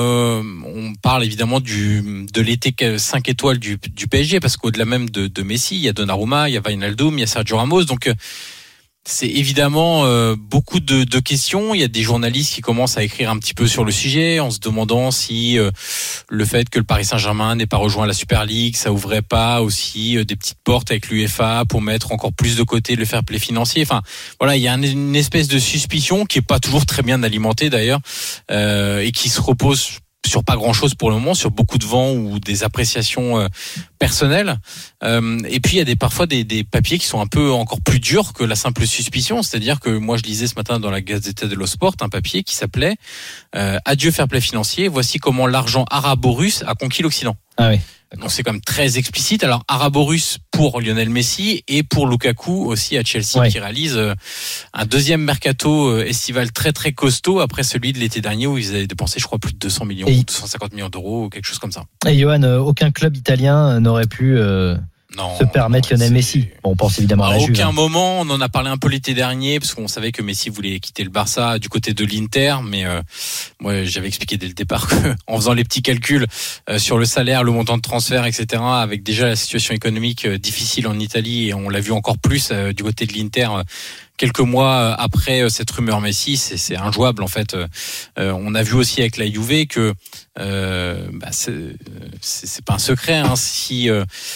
On parle évidemment de l'été 5 étoiles du PSG, parce qu'au-delà même de Messi, il y a Donnarumma, il y a Wijnaldum, il y a Sergio Ramos. Donc c'est évidemment beaucoup de questions. Il y a des journalistes qui commencent à écrire un petit peu sur le sujet en se demandant si le fait que le Paris Saint-Germain n'ait pas rejoint la Super League, ça ouvrait pas aussi des petites portes avec l'UEFA pour mettre encore plus de côté le fair play financier. Enfin, voilà, il y a une espèce de suspicion qui est pas toujours très bien alimentée d'ailleurs, et qui se repose sur pas grand chose pour le moment, sur beaucoup de vent ou des appréciations personnelles. Et puis il y a parfois des papiers qui sont un peu encore plus durs que la simple suspicion. C'est-à-dire que moi je lisais ce matin dans la Gazzetta dello Sport un papier qui s'appelait Adieu fair play financier, voici comment l'argent arabo-russe a conquis l'Occident. Ah oui. Donc c'est quand même très explicite. Alors arabo-russe pour Lionel Messi et pour Lukaku aussi à Chelsea, qui réalise un deuxième mercato estival très très costaud après celui de l'été dernier où ils avaient dépensé je crois plus de 200 millions, 250 millions d'euros ou quelque chose comme ça. Et Johan, aucun club italien n'aurait pu se permettre Lionel Messi. Bon, on pense évidemment à la Juve. À aucun moment, on en a parlé un peu l'été dernier parce qu'on savait que Messi voulait quitter le Barça du côté de l'Inter, mais moi j'avais expliqué dès le départ que en faisant les petits calculs sur le salaire, le montant de transfert, etc., avec déjà la situation économique difficile en Italie et on l'a vu encore plus du côté de l'Inter. Quelques mois après cette rumeur Messi, c'est injouable en fait. On a vu aussi avec la Juve que c'est pas un secret. Hein, si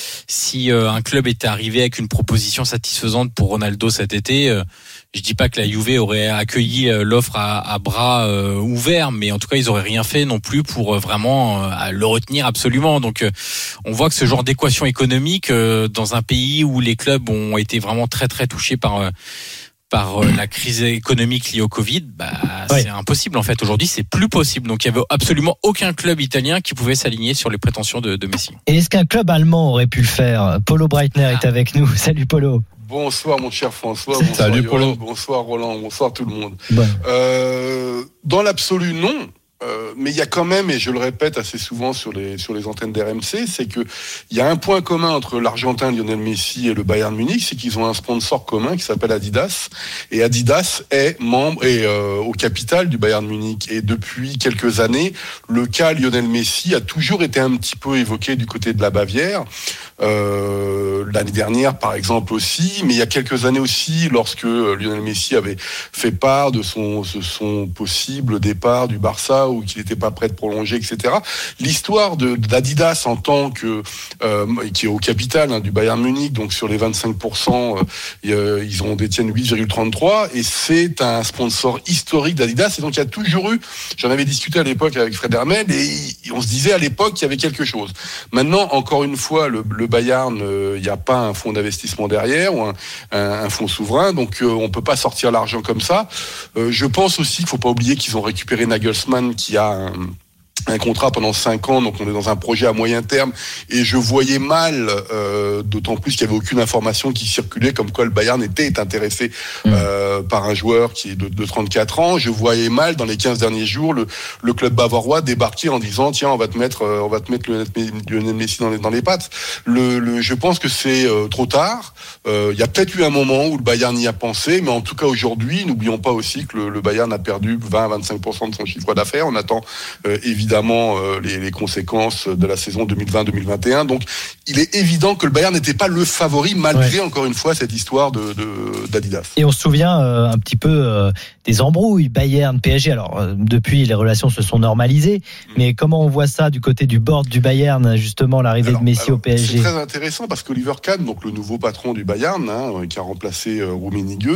un club était arrivé avec une proposition satisfaisante pour Ronaldo cet été, je dis pas que la Juve aurait accueilli l'offre à bras ouverts, mais en tout cas ils auraient rien fait non plus pour vraiment le retenir absolument. Donc on voit que ce genre d'équation économique dans un pays où les clubs ont été vraiment très très touchés par la crise économique liée au Covid, c'est impossible en fait. Aujourd'hui, c'est plus possible. Donc, il y avait absolument aucun club italien qui pouvait s'aligner sur les prétentions de Messi. Et est-ce qu'un club allemand aurait pu le faire? Polo Breitner est avec nous. Salut Polo. Bonsoir mon cher François. Bonsoir Salut Polo. Polo. Bonsoir Roland. Bonsoir tout le monde. Bon. Dans l'absolu, non. Mais il y a quand même, et je le répète assez souvent sur les antennes d'RMC, c'est que il y a un point commun entre l'Argentin Lionel Messi et le Bayern Munich, c'est qu'ils ont un sponsor commun qui s'appelle Adidas, et Adidas est membre et au capital du Bayern Munich. Et depuis quelques années, le cas Lionel Messi a toujours été un petit peu évoqué du côté de la Bavière. L'année dernière, par exemple aussi, mais il y a quelques années aussi, lorsque Lionel Messi avait fait part de son possible départ du Barça ou qu'il n'était pas prêt de prolonger, etc. L'histoire d'Adidas en tant que qui est au capital du Bayern Munich, donc sur les 25%, ils en détiennent 8,33 et c'est un sponsor historique d'Adidas. Et donc il y a toujours eu, j'en avais discuté à l'époque avec Fred Hermel et on se disait à l'époque qu'il y avait quelque chose. Maintenant, encore une fois, le Bayern, il n'y a pas un fonds d'investissement derrière ou un fonds souverain, donc on peut pas sortir l'argent comme ça. Je pense aussi qu'il faut pas oublier qu'ils ont récupéré Nagelsmann qui a un contrat pendant 5 ans, donc on est dans un projet à moyen terme et je voyais mal, d'autant plus qu'il n'y avait aucune information qui circulait comme quoi le Bayern était intéressé par un joueur qui est de 34 ans. Je voyais mal dans les 15 derniers jours le club bavarois débarquer en disant tiens on va te mettre Lionel Messi dans les pattes. Je pense que c'est trop tard. Il y a peut-être eu un moment où le Bayern y a pensé, mais en tout cas aujourd'hui, n'oublions pas aussi que le Bayern a perdu 20-25% de son chiffre d'affaires. On attend évidemment évidemment les conséquences de la saison 2020-2021. Donc il est évident que le Bayern n'était pas le favori malgré encore une fois cette histoire d'Adidas. Et on se souvient un petit peu des embrouilles Bayern-PSG. Alors depuis les relations se sont normalisées, mais comment on voit ça du côté du board du Bayern, justement l'arrivée de Messi au PSG? C'est très intéressant parce qu'Oliver Kahn, donc le nouveau patron du Bayern, qui a remplacé Rummenigge,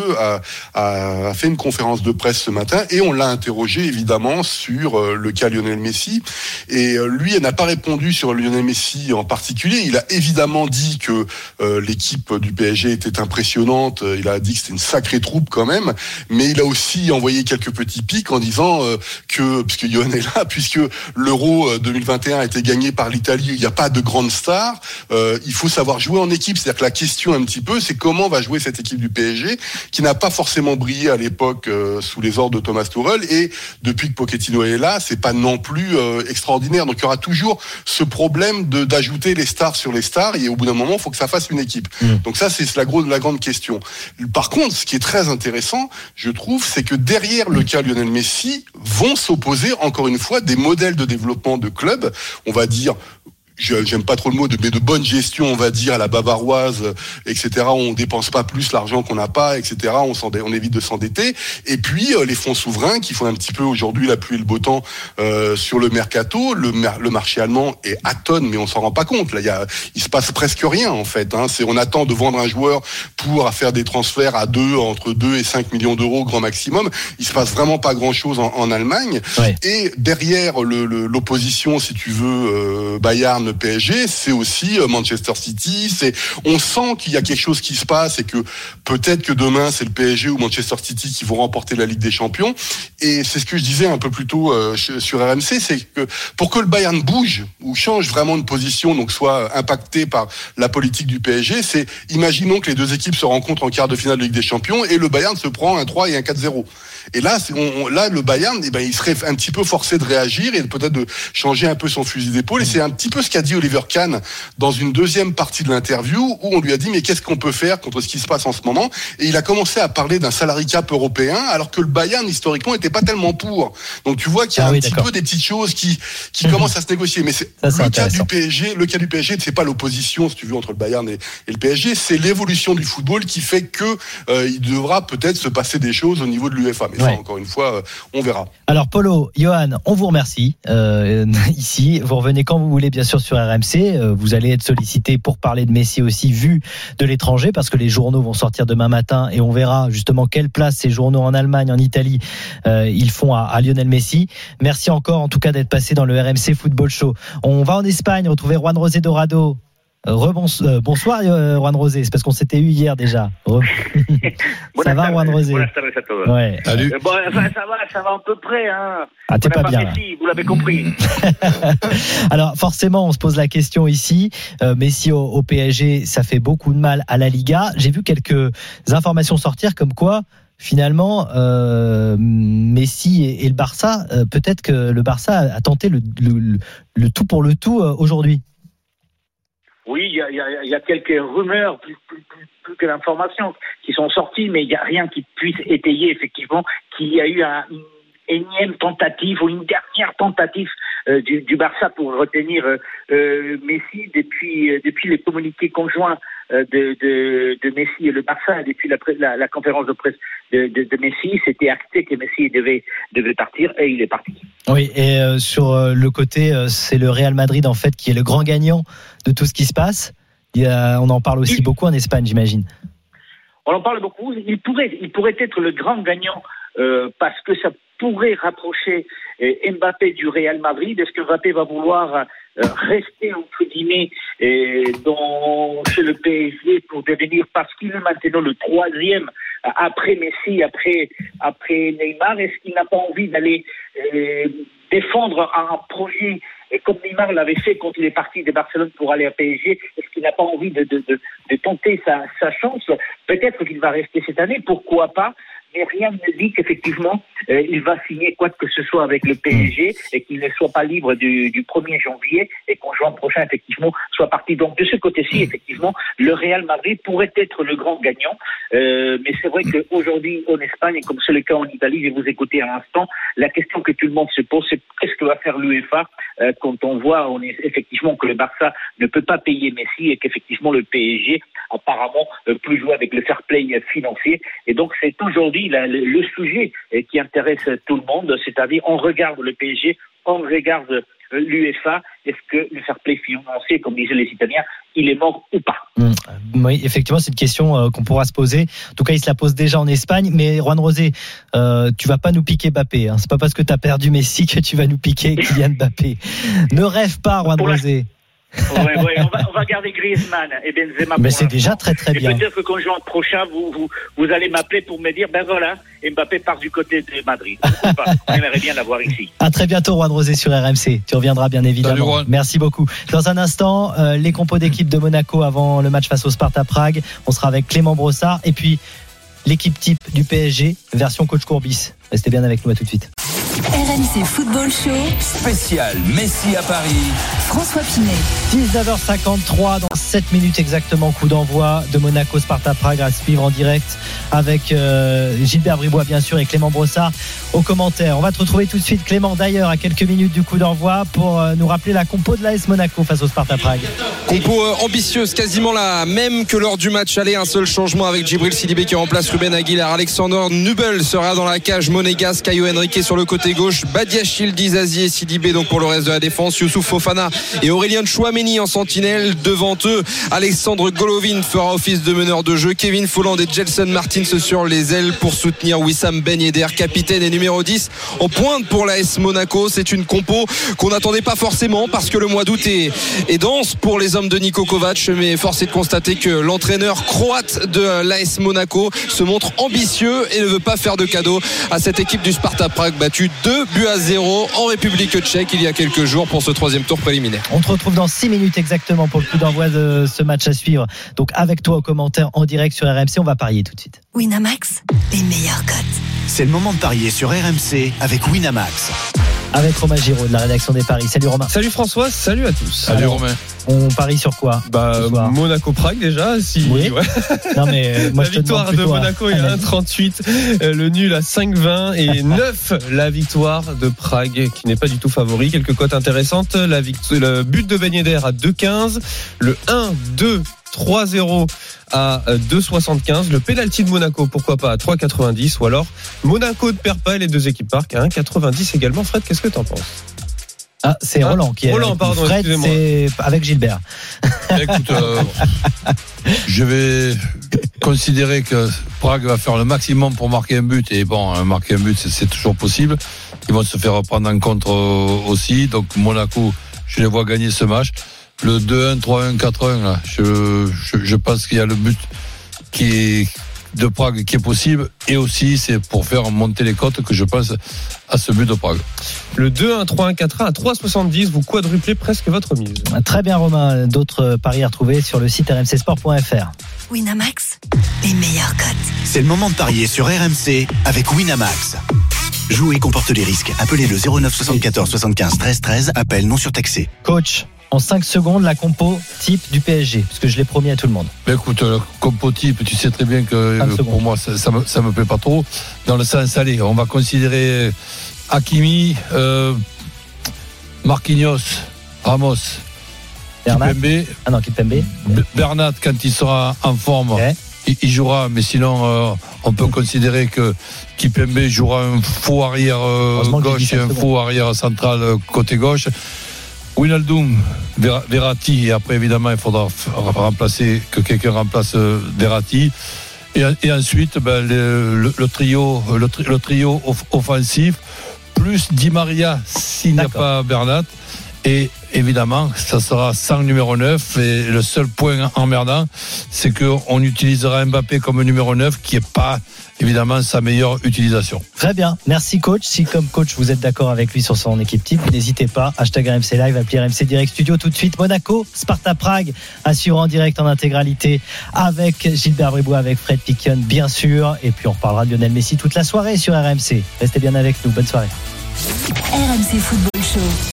a fait une conférence de presse ce matin et on l'a interrogé évidemment sur le cas Lionel Messi. Et lui, elle n'a pas répondu sur Lionel Messi en particulier. Il a évidemment dit que l'équipe du PSG était impressionnante. Il a dit que c'était une sacrée troupe quand même, mais il a aussi envoyé quelques petits pics en disant puisque Johan est là, puisque l'Euro 2021 a été gagné par l'Italie, il n'y a pas de grande star, il faut savoir jouer en équipe. C'est-à-dire que la question un petit peu, c'est comment va jouer cette équipe du PSG qui n'a pas forcément brillé à l'époque sous les ordres de Thomas Tuchel, et depuis que Pochettino est là, c'est pas non plus extraordinaire. Donc il y aura toujours ce problème d'ajouter les stars sur les stars, et au bout d'un moment, il faut que ça fasse une équipe. Donc ça, c'est la grande question. Par contre, ce qui est très intéressant, je trouve, c'est que derrière le cas Lionel Messi vont s'opposer encore une fois des modèles de développement de clubs, on va dire, j'aime pas trop le mot, mais de bonne gestion, on va dire, à la bavaroise, etc. On dépense pas plus l'argent qu'on n'a pas, etc. On évite de s'endetter. Et puis les fonds souverains qui font un petit peu aujourd'hui la pluie et le beau temps sur le mercato. Le marché allemand est atone, mais on s'en rend pas compte. Là, il se passe presque rien en fait. On attend de vendre un joueur pour faire des transferts entre 2 et 5 millions d'euros grand maximum. Il se passe vraiment pas grand chose en Allemagne. Ouais. Et derrière l'opposition, si tu veux, Bayern, PSG, c'est aussi Manchester City. On sent qu'il y a quelque chose qui se passe et que peut-être que demain c'est le PSG ou Manchester City qui vont remporter la Ligue des Champions. Et c'est ce que je disais un peu plus tôt sur RMC, c'est que pour que le Bayern bouge ou change vraiment de position, donc soit impacté par la politique du PSG, c'est imaginons que les deux équipes se rencontrent en quart de finale de Ligue des Champions et le Bayern se prend un 3 et un 4-0. Et là, le Bayern, il serait un petit peu forcé de réagir et peut-être de changer un peu son fusil d'épaule. Et c'est un petit peu ce qu'a dit Oliver Kahn dans une deuxième partie de l'interview où on lui a dit mais qu'est-ce qu'on peut faire contre ce qui se passe en ce moment? Et il a commencé à parler d'un salary cap européen alors que le Bayern historiquement était pas tellement pour. Donc tu vois qu'il y a petit peu des petites choses qui commencent à se négocier. Mais le cas du PSG, c'est pas l'opposition si tu veux entre le Bayern et le PSG, c'est l'évolution du football qui fait que il devra peut-être se passer des choses au niveau de l'UEFA. Mais ça, encore une fois, on verra. Alors, Polo, Johan, on vous remercie ici. Vous revenez quand vous voulez, bien sûr, sur RMC. Vous allez être sollicité pour parler de Messi aussi, vu de l'étranger, parce que les journaux vont sortir demain matin et on verra justement quelle place ces journaux en Allemagne, en Italie, ils font à Lionel Messi. Merci encore, en tout cas, d'être passé dans le RMC Football Show. On va en Espagne retrouver Juan Rosé Dorado. Bonsoir Juan Rosé, c'est parce qu'on s'était eu hier déjà. Ça va Juan Rosé? Ouais. Salut. Ça va à peu près. T'es pas bien. Messi, vous l'avez compris. Alors forcément, on se pose la question ici. Messi au PSG, ça fait beaucoup de mal à la Liga. J'ai vu quelques informations sortir comme quoi. Finalement, Messi et le Barça, peut-être que le Barça a tenté le tout pour le tout aujourd'hui. Oui, il y a quelques rumeurs, plus que d'informations qui sont sorties, mais il n'y a rien qui puisse étayer effectivement qu'il y a eu une énième tentative ou une dernière tentative du Barça pour retenir Messi depuis les communiqués conjoints de Messi et le Barça, depuis la conférence de presse de Messi, c'était acté que Messi devait partir et il est parti. Oui, et sur le côté, c'est le Real Madrid en fait qui est le grand gagnant de tout ce qui se passe. On en parle aussi beaucoup en Espagne, j'imagine. On en parle beaucoup. Il pourrait être le grand gagnant parce que ça pourrait rapprocher Mbappé du Real Madrid. Est-ce que Mbappé va vouloir rester entre guillemets chez le PSG pour devenir, parce qu'il est maintenant le troisième après Messi, après Neymar? Est-ce qu'il n'a pas envie d'aller défendre un projet comme Neymar l'avait fait quand il est parti de Barcelone pour aller à PSG? Est-ce qu'il n'a pas envie de tenter sa chance? Peut-être qu'il va rester cette année, pourquoi pas, mais rien ne dit qu'effectivement il va signer quoi que ce soit avec le PSG et qu'il ne soit pas libre du 1er janvier et qu'en juin prochain effectivement soit parti. Donc de ce côté-ci effectivement le Real Madrid pourrait être le grand gagnant, mais c'est vrai qu'aujourd'hui en Espagne, comme c'est le cas en Italie, je vais vous écouter à l'instant, la question que tout le monde se pose, c'est qu'est-ce que va faire l'UEFA quand on voit effectivement que le Barça ne peut pas payer Messi et qu'effectivement le PSG apparemment peut jouer avec le fair play financier. Et donc c'est aujourd'hui le sujet qui intéresse tout le monde, c'est-à-dire on regarde le PSG, on regarde l'UEFA, est-ce que le fair play financier, comme disaient les Italiens, il est mort ou pas? Oui, effectivement, c'est une question qu'on pourra se poser. En tout cas, il se la pose déjà en Espagne. Mais Juan Rosé, tu vas pas nous piquer Mbappé. Hein. C'est pas parce que tu as perdu Messi que tu vas nous piquer Kylian Mbappé. Ne rêve pas, Juan Rosé. Ouais, on va garder Griezmann et Benzema. Mais c'est déjà très très bien. Et peut-être que quand juin prochain, vous allez m'appeler pour me dire, ben voilà, Mbappé part du côté de Madrid. On aimerait bien l'avoir ici. À très bientôt, Juan Rosé sur RMC. Tu reviendras bien évidemment. Salut, merci beaucoup. Dans un instant, les compos d'équipe de Monaco avant le match face au Sparta Prague. On sera avec Clément Brossard et puis l'équipe type du PSG, version coach Courbis. Restez bien avec nous, à tout de suite. RMC Football Show spécial Messi à Paris. François Pinet. 19h53 dans 7 minutes exactement, coup d'envoi de Monaco Sparta Prague à suivre en direct avec Gilbert Bribois bien sûr et Clément Brossard aux commentaires. On va te retrouver tout de suite Clément d'ailleurs à quelques minutes du coup d'envoi pour nous rappeler la compo de l'AS Monaco face au Sparta Prague. Compo ambitieuse, quasiment la même que lors du match aller, un seul changement avec Djibril Sidibé qui remplace Ruben Aguilar. Alexander Nubel sera dans la cage, Monégas, Caio Henrique sur le côté gauche, Badiachil, Dizazi et Sidibé donc pour le reste de la défense, Youssouf Fofana et Aurélien Chouameni en sentinelle. Devant eux, Alexandre Golovin fera office de meneur de jeu, Kevin Folland et Gelson Martins sur les ailes pour soutenir Wissam Ben Yedder, capitaine et numéro 10 en pointe pour l'AS Monaco. C'est une compo qu'on n'attendait pas forcément parce que le mois d'août est dense pour les hommes de Niko Kovac, mais force est de constater que l'entraîneur croate de l'AS Monaco se montre ambitieux et ne veut pas faire de cadeau à cette équipe du Sparta Prague, battue 2-0 en République tchèque il y a quelques jours pour ce 3e tour préliminaire. On te retrouve dans 6 minutes exactement pour le coup d'envoi de ce match à suivre. Donc avec toi aux commentaires en direct sur RMC, on va parier tout de suite. Winamax, les meilleures cotes. C'est le moment de parier sur RMC avec Winamax. Avec Romain Giraud de la rédaction des paris. Salut Romain. Salut François, salut à tous. Salut Romain. On parie sur quoi? Monaco-Prague déjà. Oui. Ouais. Non mais moi la victoire de Monaco est à 1,38, le nul à 5,20 et 9 la victoire de Prague qui n'est pas du tout favori. Quelques cotes intéressantes. Le but de Ben Yedder à 2,15, le 1-2-3-0 à 2,75, le penalty de Monaco pourquoi pas à 3,90 ou alors Monaco ne perd pas et les deux équipes marquent à 1,90 également. Fred, qu'est-ce que t'en penses? Ah, c'est Roland qui est Roland, pardon, Fred, c'est avec Gilbert. Écoute, je vais considérer que Prague va faire le maximum pour marquer un but et bon, marquer un but c'est toujours possible. Ils vont se faire prendre en compte aussi. Donc Monaco, je les vois gagner ce match. Le 2-1, 3-1, 4-1 là, je pense qu'il y a le but de Prague qui est possible et aussi c'est pour faire monter les cotes que je pense à ce but de Prague. Le 2-1, 3-1, 4-1 à 3,70, vous quadruplez presque votre mise. Très bien Romain, d'autres paris à retrouver sur le site rmcsport.fr. Winamax, les meilleures cotes. C'est le moment de parier sur RMC avec Winamax. Jouer comporte les risques. Appelez le 09 74 75 13 13, appel non surtaxé. Coach, en 5 secondes, la compo type du PSG, parce que je l'ai promis à tout le monde. Ben écoute, la compo type, tu sais très bien que pour moi, ça me plaît pas trop. Dans le sens, allez, on va considérer Hakimi, Marquinhos, Ramos, Kimpembe. Ah non, Kimpembe. Bernat, quand il sera en forme, il jouera, mais sinon, on peut considérer que Kimpembe jouera un faux arrière gauche et un faux arrière central côté gauche. Wijnaldum, Verratti, et après évidemment il faudra que quelqu'un remplace Verratti. Et ensuite le trio offensif plus Di Maria s'il n'y a pas Bernat et évidemment, ça sera sans numéro 9. Et le seul point emmerdant, c'est qu'on utilisera Mbappé comme numéro 9, qui n'est pas évidemment sa meilleure utilisation. Très bien, merci coach. Si comme coach vous êtes d'accord avec lui sur son équipe type, n'hésitez pas, hashtag RMC Live, appli RMC Direct Studio. Tout de suite Monaco, Sparta Prague, à suivre en direct en intégralité avec Gilbert Bribois, avec Fred Piquion bien sûr, et puis on reparlera de Lionel Messi toute la soirée sur RMC. Restez bien avec nous, bonne soirée. RMC Football Show.